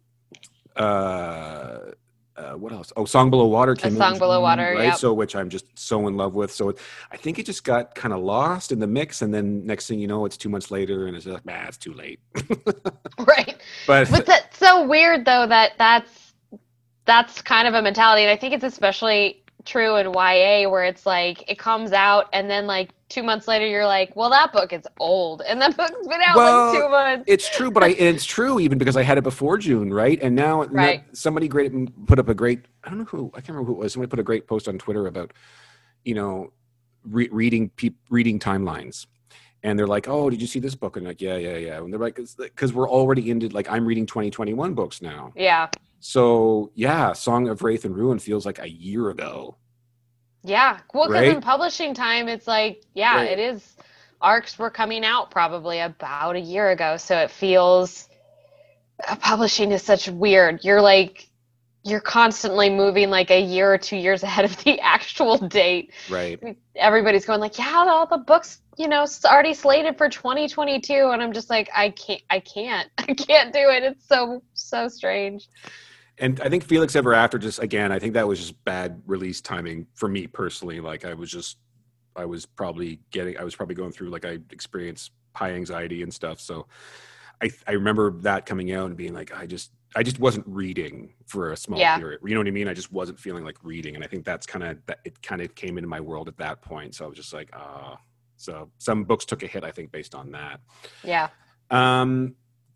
Speaker 3: uh, uh, what else? Oh, Song Below Water
Speaker 2: A
Speaker 3: came out in
Speaker 2: Song Below
Speaker 3: June,
Speaker 2: Water.
Speaker 3: right?
Speaker 2: Yep.
Speaker 3: So, which I'm just so in love with. So, it, I think it just got kind of lost in the mix, and then next thing you know, it's two months later, and it's like, nah, it's too late.
Speaker 2: Right.
Speaker 3: But
Speaker 2: But that's so weird though that that's that's kind of a mentality, and I think it's especially true in Y A where it's like it comes out and then like two months later you're like, well, that book is old, and that book's been out like
Speaker 3: well,
Speaker 2: two months.
Speaker 3: it's true, but I and it's true even because I had it before June, right? And now, now
Speaker 2: Right.
Speaker 3: somebody great put up a great. I don't know who. I can't remember who it was. Somebody put a great post on Twitter about, you know, re- reading pe- reading timelines. And they're like, oh, did you see this book? And I'm like, yeah, yeah, yeah. And they're like, because we're already into, like, I'm reading twenty twenty-one books now.
Speaker 2: Yeah.
Speaker 3: So, yeah, Song of Wraith and Ruin feels like a year ago.
Speaker 2: Yeah. Well, because
Speaker 3: right?
Speaker 2: in publishing time, it's like, yeah,
Speaker 3: Right.
Speaker 2: it is. Arcs were coming out probably about a year ago. So it feels, uh, publishing is such weird. You're like, you're constantly moving like a year or two years ahead of the actual date.
Speaker 3: Right.
Speaker 2: Everybody's going like, yeah, all the books, you know, s- already slated for twenty twenty-two. And I'm just like, I can't, I can't, I can't do it. It's so, so strange.
Speaker 3: And I think Felix Ever After, just again, I think that was just bad release timing for me personally. Like I was just, I was probably getting, I was probably going through, like I experienced high anxiety and stuff. So I, I remember that coming out and being like, I just, I just wasn't reading for a small
Speaker 2: Yeah.
Speaker 3: period. You know what I mean? I just wasn't feeling like reading. And I think that's kind of, that it kind of came into my world at that point. So I was just like, ah, uh, so some books took a hit, I think, based on that.
Speaker 2: Yeah.
Speaker 3: Um,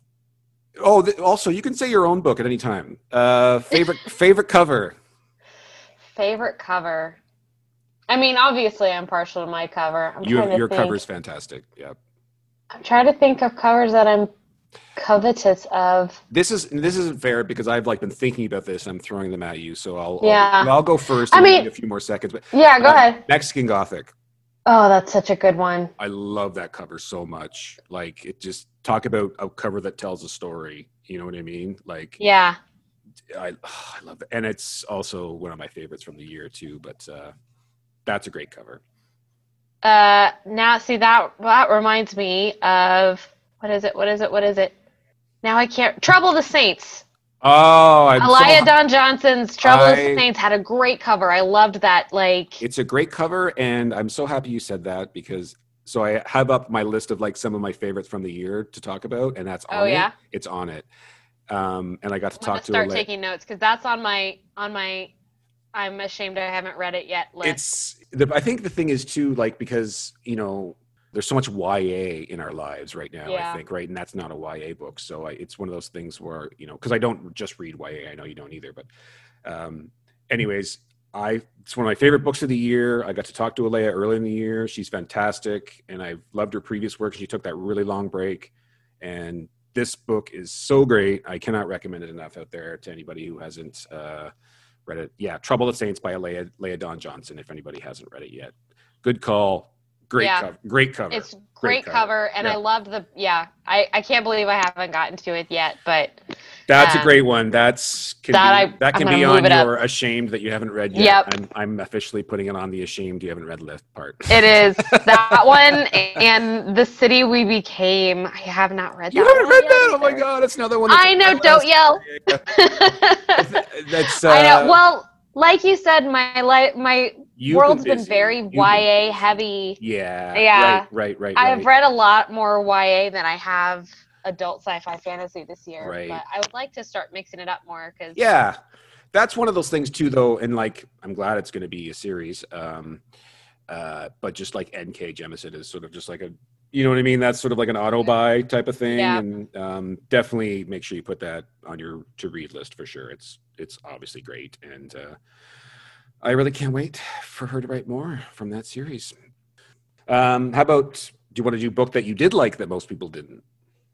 Speaker 3: Oh, th- also, you can say your own book at any time. Uh, favorite favorite cover.
Speaker 2: Favorite cover. I mean, obviously, I'm partial to my cover. I'm
Speaker 3: You
Speaker 2: trying to
Speaker 3: your
Speaker 2: think.
Speaker 3: cover's fantastic. Yeah.
Speaker 2: I'm trying to think of covers that I'm covetous of.
Speaker 3: This is this isn't fair because I've like been thinking about this. I'm throwing them at you, so I'll
Speaker 2: Yeah.
Speaker 3: I'll, I'll go first.
Speaker 2: I
Speaker 3: And
Speaker 2: mean-
Speaker 3: give you a few more seconds. But
Speaker 2: Yeah, go
Speaker 3: uh,
Speaker 2: ahead.
Speaker 3: Mexican Gothic.
Speaker 2: Oh, that's such a good one.
Speaker 3: I love that cover so much. Like it just talk about a cover that tells a story. You know what I mean? Like
Speaker 2: Yeah.
Speaker 3: I I love it, and it's also one of my favorites from the year too. But uh, that's a great cover.
Speaker 2: Uh, now see that that reminds me of what is it? What is it? What is it? Now I can't. Trouble of the Saints.
Speaker 3: Oh, I'm
Speaker 2: Elia
Speaker 3: so,
Speaker 2: Don Johnson's Trouble of
Speaker 3: I-
Speaker 2: the Saints had a great cover. I loved that. Like,
Speaker 3: It's a great cover, and I'm so happy you said that because so I have up my list of like some of my favorites from the year to talk about, and that's on
Speaker 2: Oh,
Speaker 3: it.
Speaker 2: yeah?
Speaker 3: It's on it. Um, and I got to
Speaker 2: I'm gonna
Speaker 3: talk to
Speaker 2: start
Speaker 3: Ele-
Speaker 2: taking notes because that's on my on my. I'm ashamed I haven't read it yet. List.
Speaker 3: It's the, I think the thing is too, like because you know there's so much Y A in our lives right now.
Speaker 2: Yeah.
Speaker 3: I think right, and that's not a Y A book, so I, it's one of those things where you know because I don't just read Y A. I know you don't either, but um, anyways, I it's one of my favorite books of the year. I got to talk to Alea early in the year. She's fantastic, and I've loved her previous work. She took that really long break, and this book is so great. I cannot recommend it enough out there to anybody who hasn't uh, read it. Yeah, Trouble of the Saints by Alea, Alea Don Johnson. If anybody hasn't read it yet, good call. Great
Speaker 2: Yeah.
Speaker 3: cover. Great cover.
Speaker 2: It's
Speaker 3: Great
Speaker 2: great,
Speaker 3: cover.
Speaker 2: cover, and
Speaker 3: Yeah.
Speaker 2: I loved the yeah. I I can't believe I haven't gotten to it yet, but
Speaker 3: That's a
Speaker 2: um,
Speaker 3: great one. That's can
Speaker 2: that
Speaker 3: be,
Speaker 2: I-
Speaker 3: that
Speaker 2: I'm
Speaker 3: can
Speaker 2: gonna
Speaker 3: be
Speaker 2: move
Speaker 3: on
Speaker 2: it up.
Speaker 3: your ashamed that you haven't read yet.
Speaker 2: Yep.
Speaker 3: I'm I'm officially putting it on the ashamed you haven't read list part.
Speaker 2: it is that one and The City We Became. I have not read that.
Speaker 3: You haven't
Speaker 2: one
Speaker 3: read
Speaker 2: yet
Speaker 3: that? Oh my
Speaker 2: either.
Speaker 3: god, that's another one. That's
Speaker 2: I
Speaker 3: on
Speaker 2: know.
Speaker 3: my
Speaker 2: Don't
Speaker 3: list.
Speaker 2: yell.
Speaker 3: That's uh,
Speaker 2: I know. Well, like you said, my li- my
Speaker 3: you've
Speaker 2: world's been
Speaker 3: busy.
Speaker 2: very
Speaker 3: You've been
Speaker 2: Y A
Speaker 3: busy.
Speaker 2: heavy.
Speaker 3: Yeah.
Speaker 2: Yeah.
Speaker 3: Right. Right. Right.
Speaker 2: I've
Speaker 3: right.
Speaker 2: read a lot more Y A than I have adult sci-fi fantasy this year,
Speaker 3: Right.
Speaker 2: but I would like to start mixing it up more because
Speaker 3: Yeah, that's one of those things too, though. And like, I'm glad it's going to be a series. Um, uh, but just like N K Jemisin is sort of just like a, you know what I mean? That's sort of like an auto buy type of thing.
Speaker 2: Yeah.
Speaker 3: And um, definitely make sure you put that on your to read list for sure. It's it's obviously great, and uh, I really can't wait for her to write more from that series. Um, how about? Do you want to do a book that you did like that most people didn't?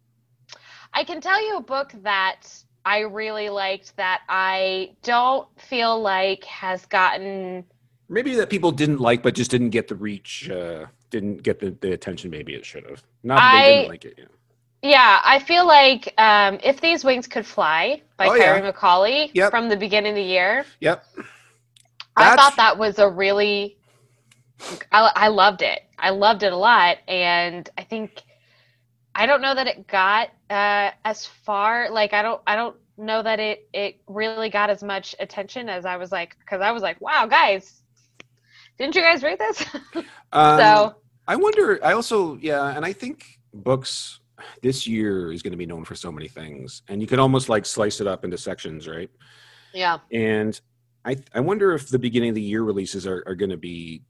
Speaker 2: I can tell you a book that I really liked that I don't feel like has gotten
Speaker 3: Maybe that people didn't like, but just didn't get the reach, uh, didn't get the, the attention maybe it should have. Not that they
Speaker 2: I-
Speaker 3: didn't like it. Yeah.
Speaker 2: Yeah, I feel like um, If These Wings Could Fly by
Speaker 3: Oh,
Speaker 2: Carrie
Speaker 3: yeah.
Speaker 2: McCauley
Speaker 3: Yep.
Speaker 2: from the beginning of the year.
Speaker 3: Yep.
Speaker 2: I
Speaker 3: That's-
Speaker 2: thought that was a really, I, I loved it. I loved it a lot. And I think I don't know that it got uh, as far. Like I don't I don't know that it it really got as much attention as I was like, because I was like, wow, guys, didn't you guys read this?
Speaker 3: Um,
Speaker 2: So
Speaker 3: I wonder. I also, yeah, and I think books this year is going to be known for so many things, and you could almost like slice it up into sections, right?
Speaker 2: yeah,
Speaker 3: And I I wonder if the beginning of the year releases are, are going to be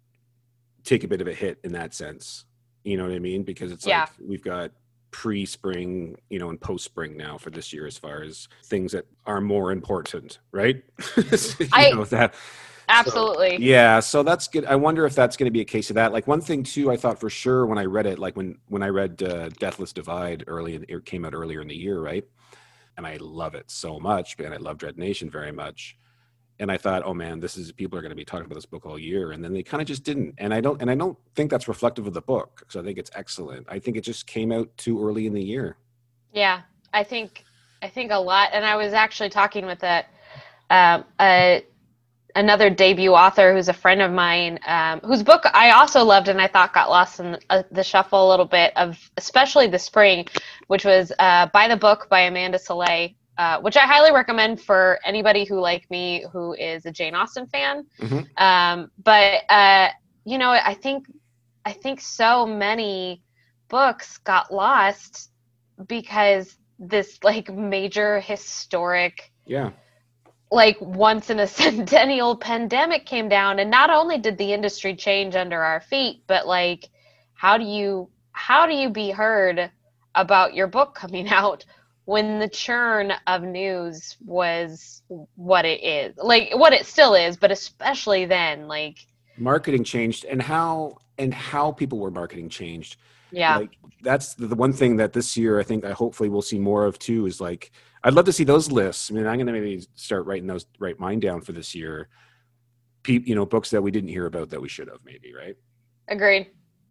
Speaker 3: take a bit of a hit in that sense. You know what I mean? Because it's
Speaker 2: Yeah.
Speaker 3: like we've got pre-spring, you know, and post-spring now for this year as far as things that are more important, right? you
Speaker 2: I-
Speaker 3: know that.
Speaker 2: absolutely.
Speaker 3: So, yeah, so that's good. I wonder if that's going to be a case of that. Like one thing too, I thought for sure when I read it, like when when I read uh, Deathless Divide early, in, it came out earlier in the year, right? And I love it so much, and I love Dread Nation very much. And I thought, oh man, this is people are going to be talking about this book all year, and then they kind of just didn't. And I don't, and I don't think that's reflective of the book, because I think it's excellent. I think it just came out too early in the year.
Speaker 2: Yeah, I think I think a lot. And I was actually talking with a um, a another debut author who's a friend of mine, um, whose book I also loved and I thought got lost in uh, the shuffle a little bit of, especially the spring, which was uh, By the Book by Amanda Soleil, uh, which I highly recommend for anybody who, like me, who is a Jane Austen fan.
Speaker 3: Mm-hmm.
Speaker 2: Um, but uh, you know, I think I think so many books got lost because this like major historic,
Speaker 3: Yeah.
Speaker 2: like once in a centennial pandemic came down, and not only did the industry change under our feet, but like how do you how do you be heard about your book coming out when the churn of news was what it is, like what it still is, but especially then, like
Speaker 3: Marketing changed, and how and how people were marketing changed.
Speaker 2: yeah.
Speaker 3: Like that's the, the one thing that this year I think I hopefully we'll see more of too, is like I'd love to see those lists. I mean, I'm going to maybe start writing those, write mine down for this year. Pe- you know, books that we didn't hear about that we should have, maybe, right?
Speaker 2: Agreed.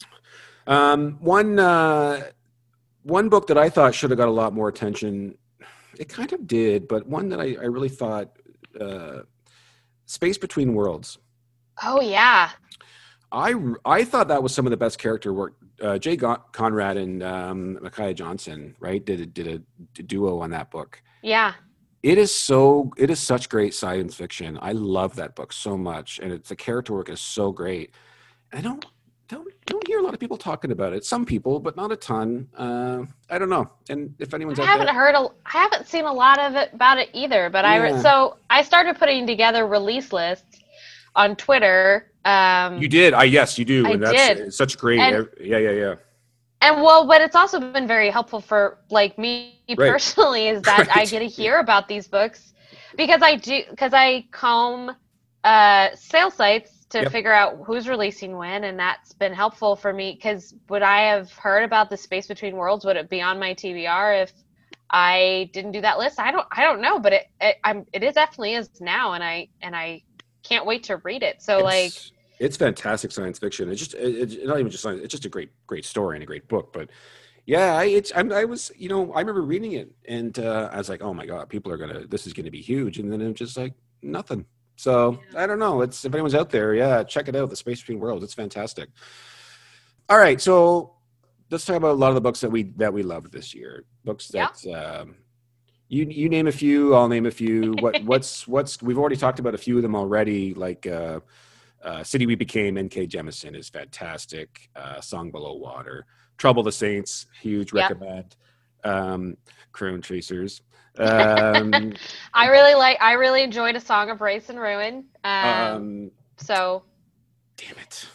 Speaker 3: Um, one uh, one book that I thought should have got a lot more attention, it kind of did, but one that I, I really thought, uh, Space Between Worlds.
Speaker 2: Oh yeah.
Speaker 3: I, I thought that was some of the best character work. Uh, Jay Go- Conrad and um, Micaiah Johnson, right, did a, did a duo on that book.
Speaker 2: Yeah.
Speaker 3: It is so. It is such great science fiction. I love that book so much, and it's the character work is so great. I don't don't don't hear a lot of people talking about it. Some people, but not a ton. Uh, I don't know. And if anyone's
Speaker 2: I
Speaker 3: out
Speaker 2: haven't
Speaker 3: there,
Speaker 2: heard a, I haven't seen a lot of it about it either, but I
Speaker 3: Yeah.
Speaker 2: so I started putting together release lists on Twitter. Um,
Speaker 3: you did. I yes, you do.
Speaker 2: I
Speaker 3: and that's
Speaker 2: did.
Speaker 3: It's such great.
Speaker 2: And-
Speaker 3: yeah, yeah, yeah.
Speaker 2: and well, but it's also been very helpful for like me
Speaker 3: Right.
Speaker 2: personally is that I
Speaker 3: Right.
Speaker 2: get to hear about these books because I do because I comb uh, sale sites to
Speaker 3: Yep.
Speaker 2: figure out who's releasing when, and that's been helpful for me. Because would I have heard about the Space Between Worlds? Would it be on my T B R if I didn't do that list? I don't I don't know, but it it, I'm, it is definitely is now, and I and I can't wait to read it. So like.
Speaker 3: It's, it's fantastic science fiction. It's just it, it's not even just science. It's just a great great story and a great book. But yeah, I it's I'm, I was you know I remember reading it and uh, I was like, oh my god, people are gonna this is gonna be huge. And then it was just like nothing. So I don't know. It's if anyone's out there, yeah, check it out. The Space Between Worlds. It's fantastic. All right, so let's talk about a lot of the books that we that we loved this year. Books that um, you you name a few, I'll name a few. What what's what's we've already talked about a few of them already. Like uh, uh, City We Became, N K Jemisin is fantastic. Uh, Song Below Water, Trouble the Saints, huge
Speaker 2: Yep.
Speaker 3: recommend. Um, Crown Chasers. Um,
Speaker 2: I really like. I really enjoyed A Song of Race and Ruin. Um,
Speaker 3: um,
Speaker 2: so,
Speaker 3: damn it.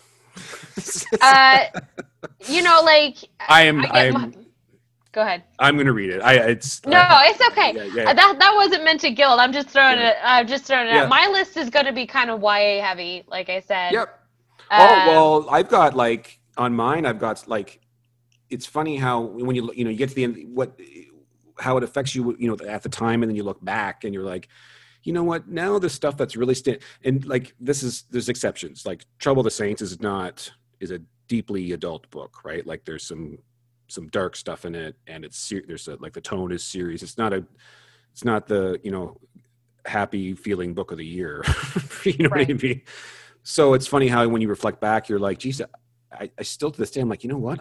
Speaker 2: uh, you know, like
Speaker 3: I am.
Speaker 2: I get
Speaker 3: I am.
Speaker 2: my- go ahead.
Speaker 3: I'm gonna read it. I. It's.
Speaker 2: No,
Speaker 3: uh,
Speaker 2: it's okay.
Speaker 3: Yeah, yeah.
Speaker 2: Uh, That that wasn't meant to guild. I'm just throwing
Speaker 3: Yeah.
Speaker 2: it. I'm just throwing it
Speaker 3: Yeah.
Speaker 2: out. My list is going to be kind of Y A heavy, like I said.
Speaker 3: Yep.
Speaker 2: Um,
Speaker 3: Oh well, I've got like on mine. I've got like. It's funny how when you you know you get to the end, what how it affects you you know at the time, and then you look back and you're like, you know what? Now the stuff that's really st- and like this is there's exceptions. Like Trouble the Saints is not is a deeply adult book, right? Like there's some some dark stuff in it, and it's ser- there's a, like the tone is serious. It's not a it's not the you know happy feeling book of the year. You know what I
Speaker 2: Right.
Speaker 3: mean? So it's funny how when you reflect back, you're like, geez, I, I still to this day I'm like, you know what? I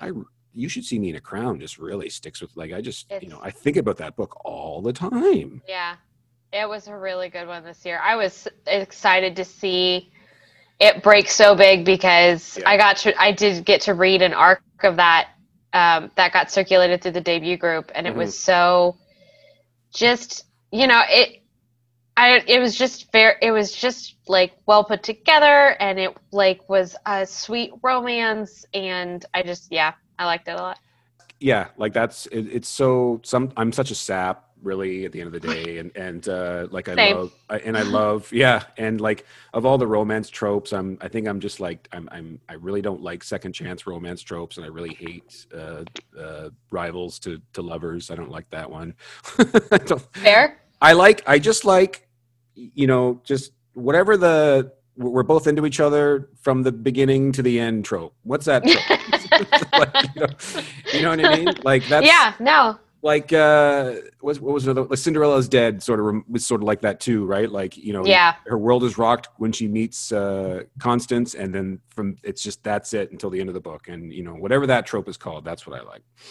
Speaker 3: You Should See Me in a Crown just really sticks with, like, I just,
Speaker 2: It's,
Speaker 3: you know, I think about that book all the time.
Speaker 2: yeah, it was a really good one this year. I was excited to see it break so big because
Speaker 3: Yeah.
Speaker 2: I got to, I did get to read an arc of that um, that got circulated through the debut group, and it
Speaker 3: Mhm.
Speaker 2: was so just, you know, it. I, it was just fair. It was just like well put together, and it like was a sweet romance, and I just, yeah, I liked it a lot.
Speaker 3: Yeah, like that's it, it's so some. I'm such a sap, really, at the end of the day, and and uh, like I
Speaker 2: Same.
Speaker 3: love I, and I love yeah, and like of all the romance tropes, I'm I think I'm just like I'm I'm I really don't like second chance romance tropes, and I really hate uh, uh, rivals to to lovers. I don't like that one. I don't.
Speaker 2: Fair.
Speaker 3: I like, I just like, you know, just whatever the, we're both into each other from the beginning to the end trope. What's that trope? Like, you know, you know what I mean? Like that's,
Speaker 2: Yeah, no.
Speaker 3: like, uh, what, what was another, like Cinderella's Dead sort of rem- was sort of like that too, right? Like, you know,
Speaker 2: Yeah.
Speaker 3: her world is rocked when she meets uh, Constance, and then from, it's just, that's it until the end of the book. And, you know, whatever that trope is called, that's what I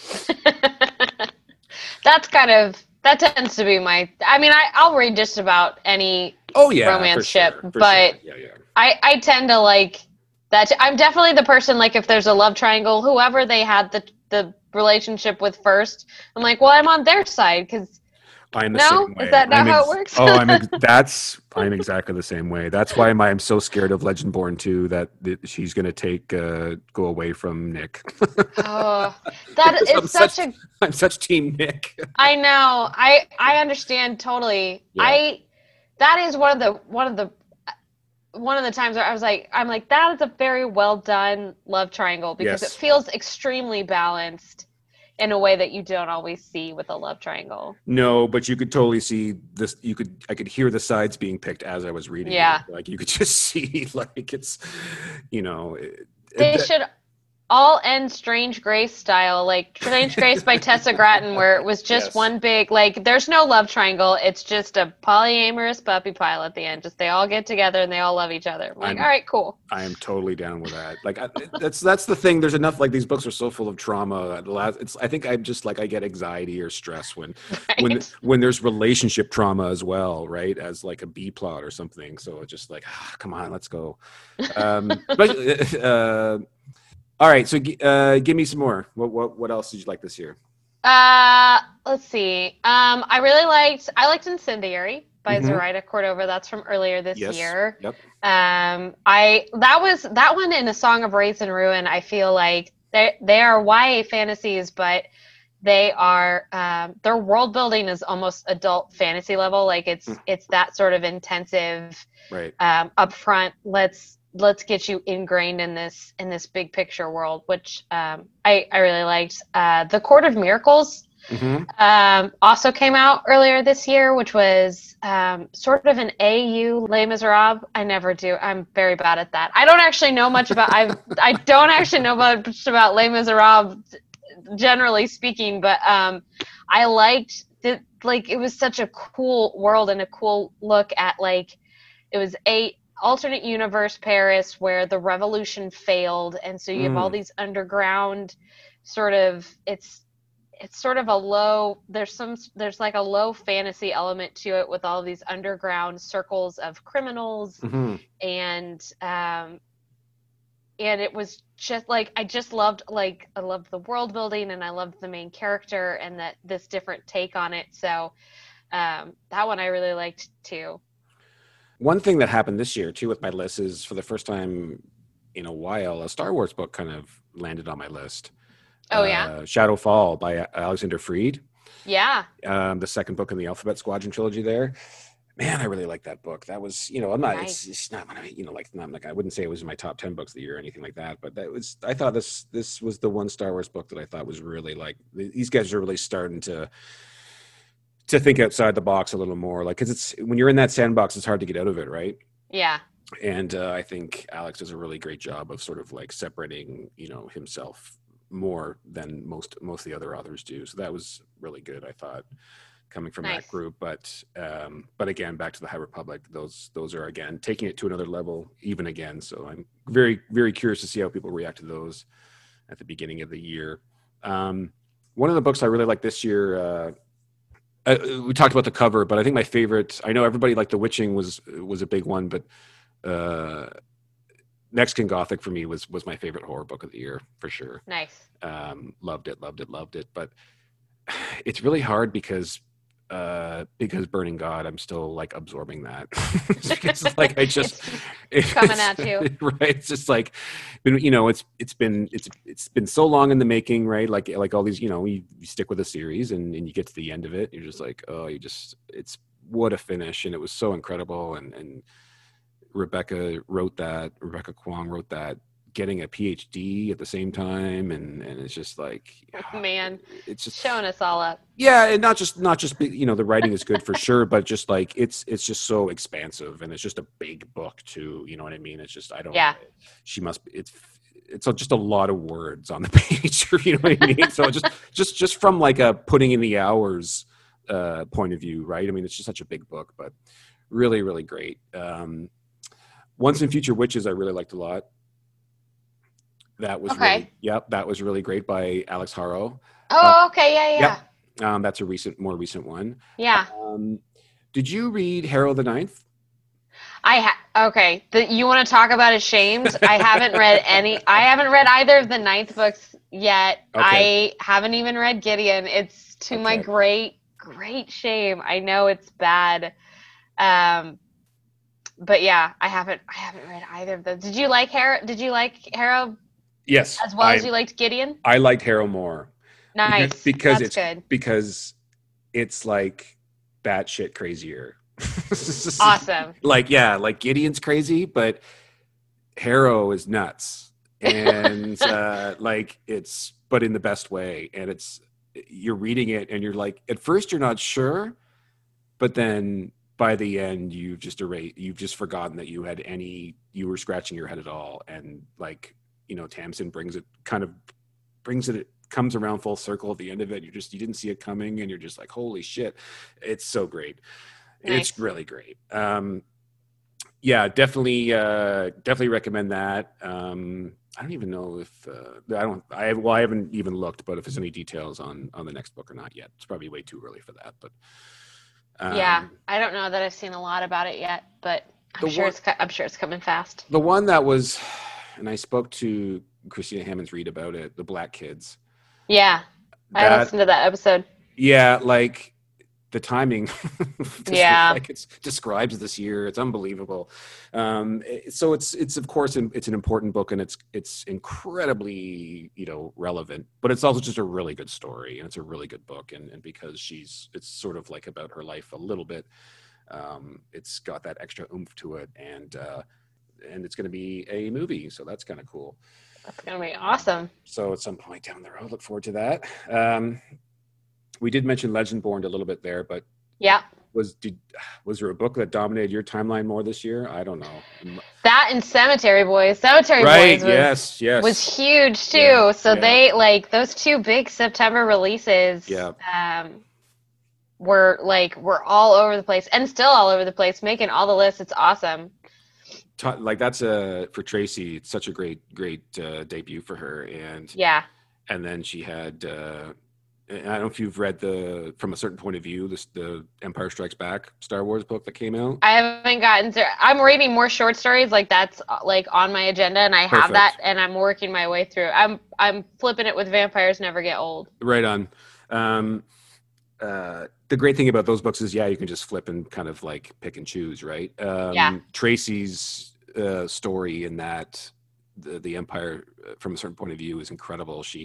Speaker 3: like.
Speaker 2: That's kind of, that tends to be my, I mean, I, I'll read just about any
Speaker 3: Oh yeah,
Speaker 2: romance
Speaker 3: for
Speaker 2: ship,
Speaker 3: sure, for
Speaker 2: but
Speaker 3: sure. Yeah, yeah.
Speaker 2: I, I tend to like that. I'm definitely the person, like if there's a love triangle, whoever they had the, the relationship with first, I'm like, well, I'm on their side because
Speaker 3: I'm the
Speaker 2: no,
Speaker 3: same way.
Speaker 2: is that not
Speaker 3: I'm
Speaker 2: how
Speaker 3: ex-
Speaker 2: it works?
Speaker 3: oh, I'm ex- that's I'm exactly the same way. That's why I'm, I'm so scared of Legendborn two, that, that she's going to take uh, go away from Nick.
Speaker 2: Oh, that
Speaker 3: Because I'm
Speaker 2: is such
Speaker 3: such-
Speaker 2: a,
Speaker 3: I'm such team Nick.
Speaker 2: I know. I I understand totally.
Speaker 3: Yeah.
Speaker 2: I that is one of the one of the one of the times where I was like, I'm like, that is a very well done love triangle because
Speaker 3: Yes.
Speaker 2: it feels extremely balanced in a way that you don't always see with a love triangle.
Speaker 3: No, but you could totally see this. You could I could hear the sides being picked as I was reading.
Speaker 2: Yeah.
Speaker 3: It. Like you could just see, like it's, you know. It,
Speaker 2: They
Speaker 3: it-
Speaker 2: should all end Strange Grace style, like Strange Grace by Tessa Gratton, where it was just
Speaker 3: Yes.
Speaker 2: one big, like, there's no love triangle. It's just a polyamorous puppy pile at the end. Just they all get together and they all love each other. I'm like,
Speaker 3: I'm-
Speaker 2: all right, cool.
Speaker 3: I am totally down with that. Like I, that's that's the thing. There's enough. Like these books are so full of trauma. The last, it's. I think I'm just like I get anxiety or stress when when
Speaker 2: Right?
Speaker 3: when there's relationship trauma as well, right? As like a B plot or something. So it's just like, ah, come on, let's go. Um, but uh, all right. So uh, give me some more. What what what else did you like this year?
Speaker 2: Uh, let's see. Um, I really liked I liked Incendiary by
Speaker 3: Mhm.
Speaker 2: Zoraida Cordova. That's from earlier this
Speaker 3: Yes.
Speaker 2: year.
Speaker 3: Yep.
Speaker 2: Um, I that was that one in A Song of Wraiths and Ruin. I feel like they they are Y A fantasies, but they are um, their world building is almost adult fantasy level. Like it's
Speaker 3: Mm.
Speaker 2: it's that sort of intensive,
Speaker 3: Right.
Speaker 2: um, upfront. Let's let's get you ingrained in this in this big picture world, which um, I I really liked. Uh, The Court of Miracles
Speaker 3: hmm
Speaker 2: um, also came out earlier this year, which was um, sort of an A U Les Miserables. I never do. I'm very bad at that. I don't actually know much about. I I don't actually know much about Les Miserables, generally speaking, but um, I liked that. Like it was such a cool world and a cool look at like it was a alternate universe Paris where the revolution failed, and so you have all
Speaker 3: Mm.
Speaker 2: these underground sort of it's it's sort of a low there's some there's like a low fantasy element to it with all these underground circles of criminals
Speaker 3: hmm
Speaker 2: and um and it was just like I just loved like I loved the world building and I loved the main character and that this different take on it, so um that one I really liked too.
Speaker 3: One thing that happened this year too with my list is, for the first time in a while, a Star Wars book kind of landed on my list.
Speaker 2: Oh yeah.
Speaker 3: Uh, Shadowfall by Alexander Freed,
Speaker 2: Yeah.
Speaker 3: um, the second book in the Alphabet Squadron trilogy. There, man, I really like that book. That was, you know, I'm not,
Speaker 2: Nice.
Speaker 3: it's, it's not, you know, like, not like I wouldn't say it was in my top ten books of the year or anything like that, but that was, I thought this, this was the one Star Wars book that I thought was really like, these guys are really starting to, to think outside the box a little more. Like, cause it's, when you're in that sandbox, it's hard to get out of it, right?
Speaker 2: Yeah.
Speaker 3: And uh, I think Alex does a really great job of sort of like separating, you know, himself more than most most of the other authors do. So that was really good, I thought, coming from
Speaker 2: Nice.
Speaker 3: that group. But um, but again, back to the High Republic, those those are again taking it to another level, even again. So I'm very very curious to see how people react to those at the beginning of the year. Um, one of the books I really like this year, uh, uh, we talked about the cover, but I think my favorite, I know everybody liked The Witching was was a big one, but uh, Mexican Gothic for me was was my favorite horror book of the year for sure.
Speaker 2: Nice.
Speaker 3: Um, loved it, loved it, loved it. But it's really hard because uh because Burning God, I'm still like absorbing that. It's like I just
Speaker 2: it's coming at you.
Speaker 3: Right. It's just like, you know, it's it's been it's it's been so long in the making, right? Like like all these, you know, you, you stick with a series and, and you get to the end of it, you're just like, oh, you just it's what a finish, and it was so incredible. And and Rebecca wrote that, Rebecca Kwong wrote that, getting a PhD at the same time, and and it's just like,
Speaker 2: man,
Speaker 3: it's just
Speaker 2: showing us all up.
Speaker 3: Yeah, and not just not just you know, the writing is good for sure, but just like it's it's just so expansive, and it's just a big book too. You know what I mean? It's just I don't.
Speaker 2: Yeah.
Speaker 3: She must. It's it's just a lot of words on the page. You know what I mean? So just just just from like a putting in the hours uh, point of view, right? I mean, it's just such a big book, but really really great. Um, Once and Future Witches, I really liked a lot. That was
Speaker 2: okay.
Speaker 3: really, yep, that was really great by Alex Harrow.
Speaker 2: Oh, uh, okay, yeah, yeah.
Speaker 3: Yep. Um, that's a recent, more recent one.
Speaker 2: Yeah.
Speaker 3: Um, did you read Harrow the Ninth?
Speaker 2: I ha- okay. The, you want to talk about ashamed? I haven't read any. I haven't read either of the Ninth books yet.
Speaker 3: Okay.
Speaker 2: I haven't even read Gideon. It's to
Speaker 3: Okay.
Speaker 2: my great, great shame. I know it's bad. Um. But yeah, I haven't I haven't read either of those. Did you like Harrow? Did you like Harrow?
Speaker 3: Yes.
Speaker 2: As well
Speaker 3: I,
Speaker 2: as you liked Gideon?
Speaker 3: I liked Harrow more.
Speaker 2: Nice.
Speaker 3: Because
Speaker 2: That's
Speaker 3: it's
Speaker 2: good.
Speaker 3: because it's like batshit crazier.
Speaker 2: Awesome.
Speaker 3: Like, yeah, like Gideon's crazy, but Harrow is nuts. And uh like it's but in the best way. And it's you're reading it and you're like, at first you're not sure, but then by the end, you've just erased, you've just forgotten that you had any, you were scratching your head at all. And like, you know, Tamsin brings it kind of brings it, it comes around full circle at the end of it. You just, you didn't see it coming and you're just like, holy shit. It's so great.
Speaker 2: Nice.
Speaker 3: It's really great. Um, yeah, definitely, uh, definitely recommend that. Um, I don't even know if, uh, I don't, I well, I haven't even looked, but if there's any details on, on the next book or not yet, it's probably way too early for that, but
Speaker 2: Um, yeah, I don't know that I've seen a lot about it yet, but I'm sure
Speaker 3: one,
Speaker 2: it's I'm sure it's coming fast.
Speaker 3: The one that was, and I spoke to Christina Hammonds-Reed about it, The Black Kids.
Speaker 2: Yeah, that, I listened to that episode.
Speaker 3: Yeah, like the timing.
Speaker 2: Yeah,
Speaker 3: like it describes this year. It's unbelievable. Um, so it's it's of course it's an important book, and it's it's incredibly, you know, relevant. But it's also just a really good story, and it's a really good book. And and because she's it's sort of like about her life a little bit. Um, it's got that extra oomph to it, and uh, and it's going to be a movie, so that's kind of cool.
Speaker 2: That's going to be awesome.
Speaker 3: So at some point down the road, look forward to that. Um, we did mention Legendborn a little bit there, but
Speaker 2: yeah,
Speaker 3: was did was there a book that dominated your timeline more this year? I don't know.
Speaker 2: That and Cemetery Boys. Cemetery
Speaker 3: right,
Speaker 2: Boys was,
Speaker 3: yes, yes.
Speaker 2: was huge too.
Speaker 3: Yeah,
Speaker 2: so
Speaker 3: yeah.
Speaker 2: they like those two big September releases.
Speaker 3: Yeah.
Speaker 2: Um, were like we're all over the place and still all over the place, making all the lists. It's awesome.
Speaker 3: Like that's a for Tracy. It's such a great, great uh, debut for her, and
Speaker 2: yeah.
Speaker 3: And then she had. Uh, I don't know if you've read the From a Certain Point of View, this the Empire Strikes Back Star Wars book that came out.
Speaker 2: I haven't gotten to. I'm reading more short stories. Like that's like on my agenda, and I
Speaker 3: Perfect.
Speaker 2: have that, and I'm working my way through. I'm I'm flipping it with Vampires Never Get Old.
Speaker 3: Right on. Um, uh, the great thing about those books is, yeah, you can just flip and kind of like pick and choose, right? Um,
Speaker 2: yeah.
Speaker 3: Tracy's uh, story in that the the Empire From a Certain Point of View is incredible. She.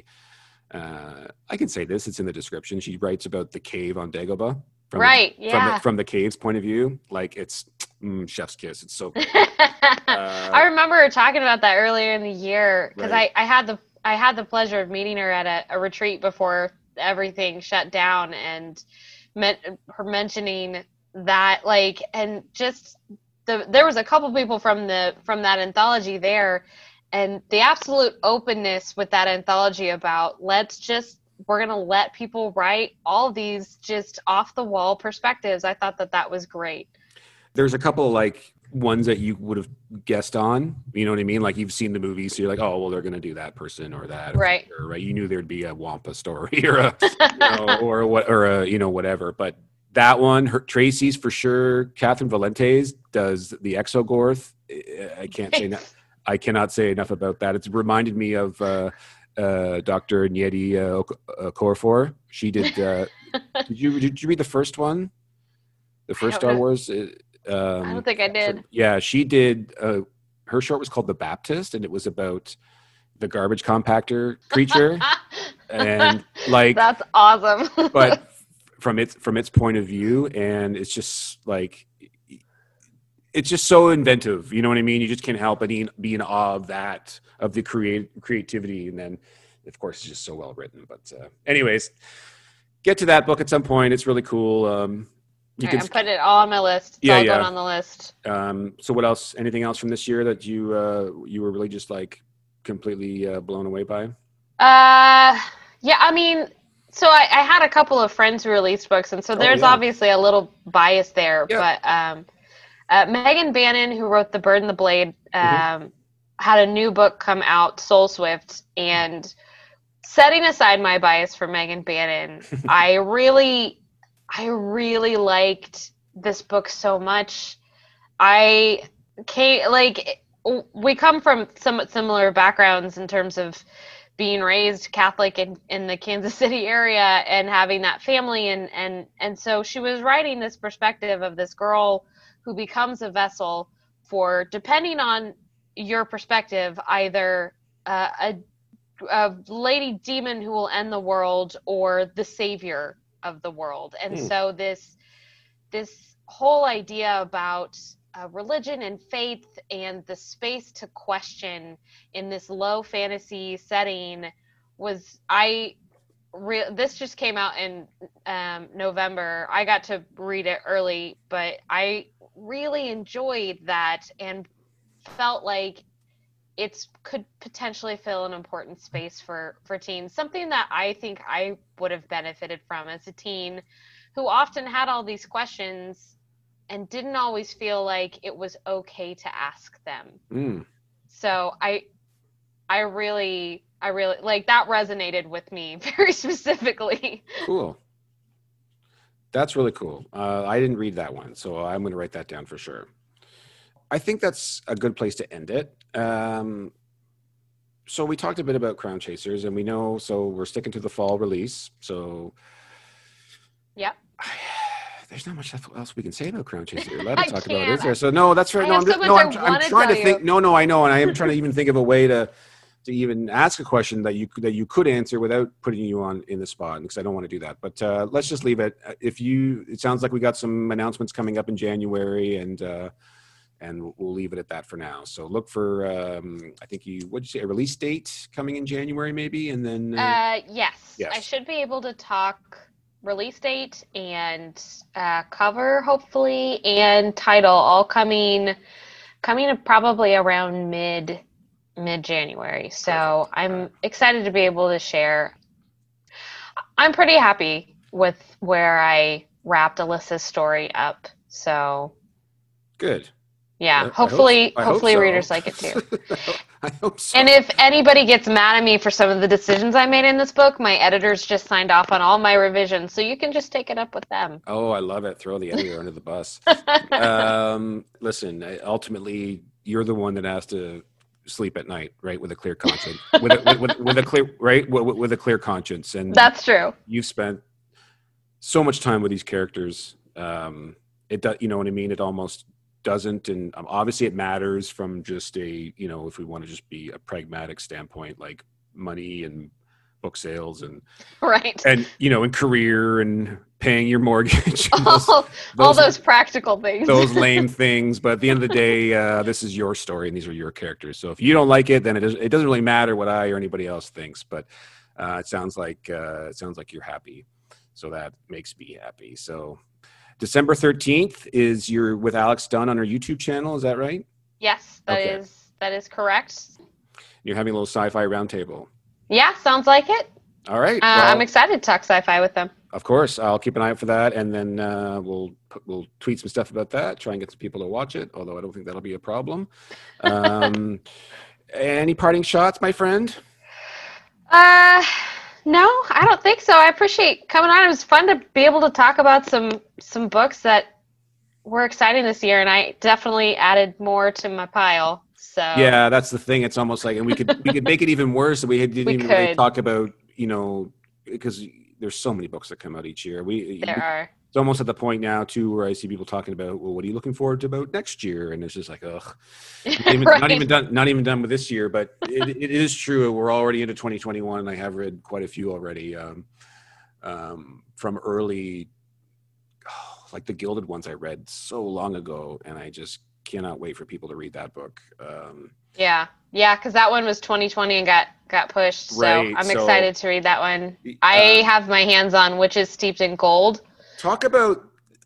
Speaker 3: Uh, I can say this, it's in the description. She writes about the cave on Dagobah. From
Speaker 2: right,
Speaker 3: the,
Speaker 2: yeah.
Speaker 3: From the, from the cave's point of view. Like, it's mm, chef's kiss. It's so good.
Speaker 2: uh,
Speaker 3: I
Speaker 2: remember her talking about that earlier in the year, because
Speaker 3: right.
Speaker 2: I, I had the I had the pleasure of meeting her at a, a retreat before everything shut down, and met, her mentioning that, like, and just, the there was a couple people from the from that anthology there, and the absolute openness with that anthology about let's just, we're going to let people write all these just off the wall perspectives. I thought that that was great.
Speaker 3: There's a couple like ones that you would have guessed on. You know what I mean? Like you've seen the movie, so you're like, oh, well, they're going to do that person or that,
Speaker 2: right?
Speaker 3: Or, right? You knew there'd be a Wampa story or a, you know, or what, or a, you know, whatever. But that one, her, Tracy's for sure. Catherine Valentes does the Exogorth. I can't say enough. I cannot say enough about that. It's reminded me of uh, uh, Doctor Nyedi uh, Okorafor. She did. Uh, did you did you read the first one? The first Star know. Wars. Um,
Speaker 2: I don't think I did.
Speaker 3: Yeah, she did. Uh, her short was called The Baptist, and it was about the garbage compactor creature. And like
Speaker 2: that's awesome.
Speaker 3: But from its from its point of view, and it's just like it's just so inventive. You know what I mean? You just can't help but be, be in awe of that, of the create creativity, and then of course it's just so well written. But uh, anyways, get to that book at some point. It's really cool. Um,
Speaker 2: You right, can I'm putting it all on my list. It's
Speaker 3: yeah,
Speaker 2: all
Speaker 3: yeah.
Speaker 2: going on the list.
Speaker 3: Um, so what else? Anything else from this year that you uh, you were really just like completely uh, blown away by?
Speaker 2: Uh, yeah, I mean, so I, I had a couple of friends who released books, and so there's oh, yeah. obviously a little bias there. Yeah. But um, uh, Megan Bannon, who wrote The Bird and the Blade, um, mm-hmm. had a new book come out, Soul Swift, and setting aside my bias for Megan Bannon, I really. I really liked this book so much. I came, like, we come from somewhat similar backgrounds in terms of being raised Catholic in, in the Kansas City area and having that family. And, and, and so she was writing this perspective of this girl who becomes a vessel for, depending on your perspective, either uh, a, a lady demon who will end the world or the savior of the world. And mm. so this this whole idea about uh, religion and faith and the space to question in this low fantasy setting was I re- this just came out in um, November. I got to read it early, but I really enjoyed that and felt like it's could potentially fill an important space for, for teens, something that I think I would have benefited from as a teen who often had all these questions and didn't always feel like it was okay to ask them. Mm. So I, I really, I really, like that resonated with me very specifically.
Speaker 3: Cool. That's really cool. Uh, I didn't read that one, so I'm going to write that down for sure. I think that's a good place to end it. Um, so we talked a bit about Crown Chasers, and we know, so we're sticking to the fall release. So
Speaker 2: yeah,
Speaker 3: there's not much else we can say about Crown Chasers. We're allowed to talk about it, is there? So no, that's right.
Speaker 2: I
Speaker 3: no, I'm,
Speaker 2: just,
Speaker 3: no, I'm, I'm trying to
Speaker 2: you.
Speaker 3: think. No, no, I know, and I am trying to even think of a way to to even ask a question that you that you could answer without putting you on in the spot, because I don't want to do that. But uh, let's just leave it. If you, it sounds like we got some announcements coming up in January, and. Uh, And we'll leave it at that for now. So look for, um, I think you, what did you say, a release date coming in January maybe? And then.
Speaker 2: Uh, uh, yes.
Speaker 3: yes.
Speaker 2: I should be able to talk release date and uh, cover, hopefully, and title all coming, coming probably around mid, mid-January. So Perfect. I'm excited to be able to share. I'm pretty happy with where I wrapped Alyssa's story up. So.
Speaker 3: Good.
Speaker 2: Yeah, hopefully,
Speaker 3: I hope, I
Speaker 2: hopefully
Speaker 3: hope so.
Speaker 2: readers like it too.
Speaker 3: I hope so.
Speaker 2: And if anybody gets mad at me for some of the decisions I made in this book, my editors just signed off on all my revisions, so you can just take it up with them.
Speaker 3: Oh, I love it. Throw the editor under the bus. um, listen, ultimately, you're the one that has to sleep at night, right, with a clear conscience, with a, with, with, with a clear, right, with, with a clear conscience, and
Speaker 2: that's true.
Speaker 3: You've spent so much time with these characters. Um, it does, you know what I mean? It almost doesn't, and um, obviously it matters from just a, you know, if we want to just be a pragmatic standpoint, like money and book sales and
Speaker 2: right,
Speaker 3: and you know, and career and paying your mortgage, and
Speaker 2: those, all, those, all those practical things,
Speaker 3: those lame things. But at the end of the day, uh, this is your story and these are your characters. So if you don't like it, then it doesn't, it doesn't really matter what I or anybody else thinks. But uh, it sounds like uh, it sounds like you're happy, so that makes me happy. So. December thirteenth is you're with Alex Dunn on her YouTube channel. Is that right?
Speaker 2: Yes, that okay. is that is correct.
Speaker 3: You're having a little sci-fi roundtable.
Speaker 2: Yeah, sounds like it.
Speaker 3: All right.
Speaker 2: Uh, well, I'm excited to talk sci-fi with them.
Speaker 3: of course, I'll keep an eye out for that, and then uh, we'll we'll tweet some stuff about that. Try and get some people to watch it. Although I don't think that'll be a problem. Um, any parting shots, my friend?
Speaker 2: Uh, no, I don't think so. I appreciate coming on. It was fun to be able to talk about some some books that were exciting this year, and I definitely added more to my pile. So
Speaker 3: yeah, that's the thing. It's almost like, and we could we could make it even worse. We didn't
Speaker 2: We
Speaker 3: even really
Speaker 2: could.
Speaker 3: talk about, you know, because there's so many books that come out each year. We
Speaker 2: there are.
Speaker 3: It's almost at the point now too where I see people talking about, well, what are you looking forward to about next year? And it's just like, ugh, not even,
Speaker 2: Right.
Speaker 3: not even done, not even done with this year. But it, it is true. We're already into twenty twenty-one. I have read quite a few already, um, um, from early, oh, like the Gilded ones I read so long ago, and I just cannot wait for people to read that book. Um,
Speaker 2: Yeah, yeah, because that one was twenty twenty and got got pushed. So
Speaker 3: Right,
Speaker 2: I'm
Speaker 3: so-
Speaker 2: excited to read that one. I
Speaker 3: uh,
Speaker 2: have my hands on Witches Steeped in Gold.
Speaker 3: Talk about.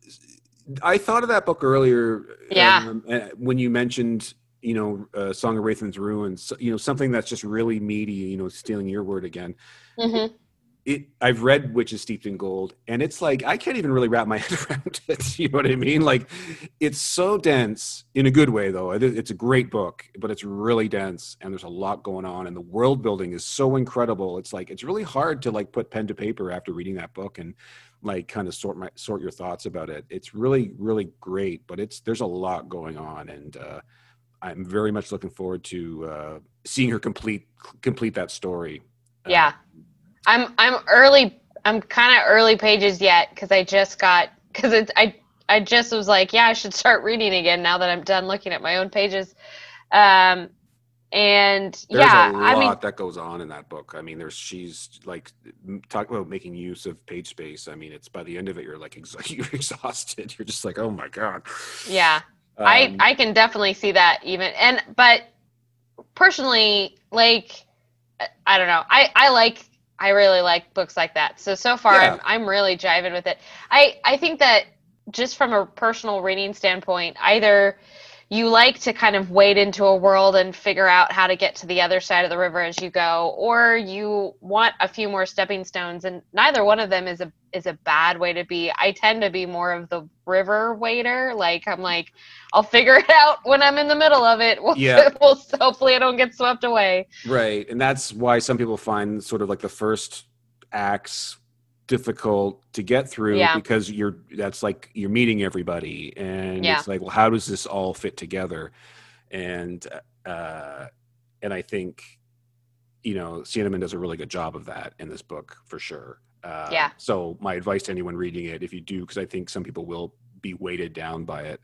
Speaker 3: I thought of that book earlier.
Speaker 2: Yeah.
Speaker 3: Um, uh, when you mentioned, you know, uh, Song of Wraith and Ruins, you know, something that's just really meaty. You know, stealing your word again.
Speaker 2: hmm
Speaker 3: It. I've read Witches Steeped in Gold, and it's like I can't even really wrap my head around it. You know what I mean? Like, it's so dense in a good way, though. It- It's a great book, but it's really dense, and there's a lot going on, and the world building is so incredible. It's like it's really hard to like put pen to paper after reading that book and like kind of sort my sort your thoughts about it. It's really really great, but it's there's a lot going on, and uh, I'm very much looking forward to uh, seeing her complete complete that story. Uh,
Speaker 2: Yeah, I'm I'm early. I'm kind of early pages yet because I just got because it's I I just was like, yeah, I should start reading again now that I'm done looking at my own pages. Um, and
Speaker 3: There's
Speaker 2: yeah,
Speaker 3: a lot
Speaker 2: I mean,
Speaker 3: that goes on in that book. I mean, there's she's like m- talk about making use of page space. I mean, it's by the end of it, you're like ex- you're exhausted. You're just like, oh my god.
Speaker 2: yeah. I,
Speaker 3: Um,
Speaker 2: I can definitely see that even and but personally like I don't know I, I like I really like books like that so so far
Speaker 3: Yeah.
Speaker 2: I'm, I'm really jiving with it. I, I think that just from a personal reading standpoint, either you like to kind of wade into a world and figure out how to get to the other side of the river as you go, or you want a few more stepping stones, and neither one of them is a is a bad way to be. I tend to be more of the river wader. Like I'm like, I'll figure it out when I'm in the middle of it. We'll,
Speaker 3: Yeah.
Speaker 2: we'll hopefully I don't get swept away.
Speaker 3: Right, and that's why some people find sort of like the first acts difficult to get through
Speaker 2: Yeah.
Speaker 3: because you're that's like you're meeting everybody, and
Speaker 2: Yeah.
Speaker 3: it's like, well, how does this all fit together? And uh, and I think, you know, Cinnamon does a really good job of that in this book for sure. Uh,
Speaker 2: Yeah.
Speaker 3: So my advice to anyone reading it, if you do, because I think some people will be weighted down by it.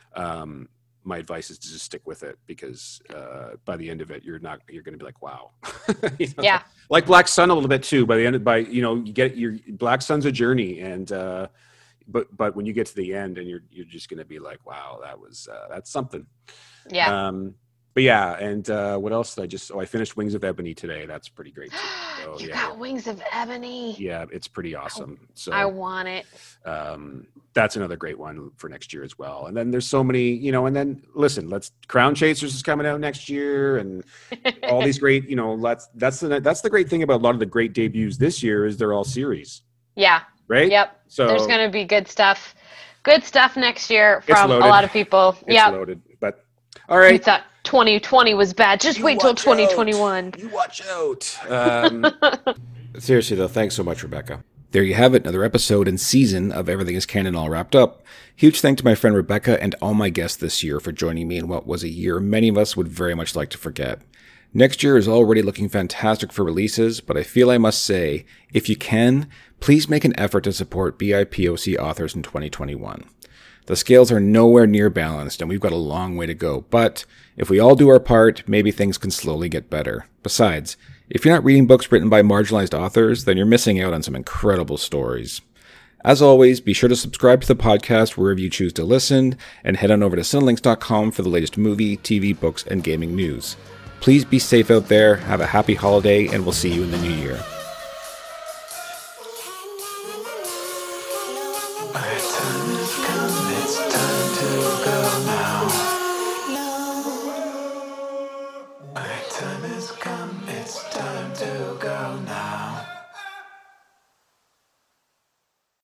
Speaker 3: Um, my advice is to just stick with it because uh, by the end of it, you're not you're going to be like, wow. You know,
Speaker 2: Yeah.
Speaker 3: like Black Sun a little bit too. By the end, of, by you know, you get your Black Sun's a journey, and uh, but but when you get to the end, and you're you're just going to be like, wow, that was uh, that's something.
Speaker 2: Yeah.
Speaker 3: Um, but yeah, and uh, what else did I just? Oh, I finished Wings of Ebony today. That's pretty great too. So,
Speaker 2: you
Speaker 3: yeah,
Speaker 2: got Wings of Ebony.
Speaker 3: yeah, it's pretty awesome. So
Speaker 2: I want it.
Speaker 3: um, that's another great one for next year as well. And then there's so many, you know, and then listen, let's Crown Chasers is coming out next year, and all these great, you know, that's that's the that's the great thing about a lot of the great debuts this year is they're all series,
Speaker 2: Yeah.
Speaker 3: right?
Speaker 2: Yep.
Speaker 3: So
Speaker 2: There's going to be good stuff. Good stuff next year
Speaker 3: It's
Speaker 2: from a
Speaker 3: loaded.
Speaker 2: lot of people.
Speaker 3: it's
Speaker 2: Yeah.
Speaker 3: loaded. But all
Speaker 2: You
Speaker 3: right,
Speaker 2: thought twenty twenty was bad. Just
Speaker 3: You
Speaker 2: wait till
Speaker 3: watch
Speaker 2: twenty twenty-one.
Speaker 3: out. You watch out. Um,
Speaker 1: Seriously, though, thanks so much, Rebecca. There you have it, another episode and season of Everything is Canon all wrapped up. Huge thank to my friend Rebecca and all my guests this year for joining me in what was a year many of us would very much like to forget. Next year is already looking fantastic for releases, but I feel I must say, if you can, please make an effort to support B I P O C authors in twenty twenty-one. The scales are nowhere near balanced, and we've got a long way to go, but if we all do our part, maybe things can slowly get better. Besides, if you're not reading books written by marginalized authors, then you're missing out on some incredible stories. As always, be sure to subscribe to the podcast wherever you choose to listen, and head on over to cinelinx dot com for the latest movie, T V, books, and gaming news. Please be safe out there, have a happy holiday, and we'll see you in the new year.
Speaker 4: Our time has come, it's time to go now.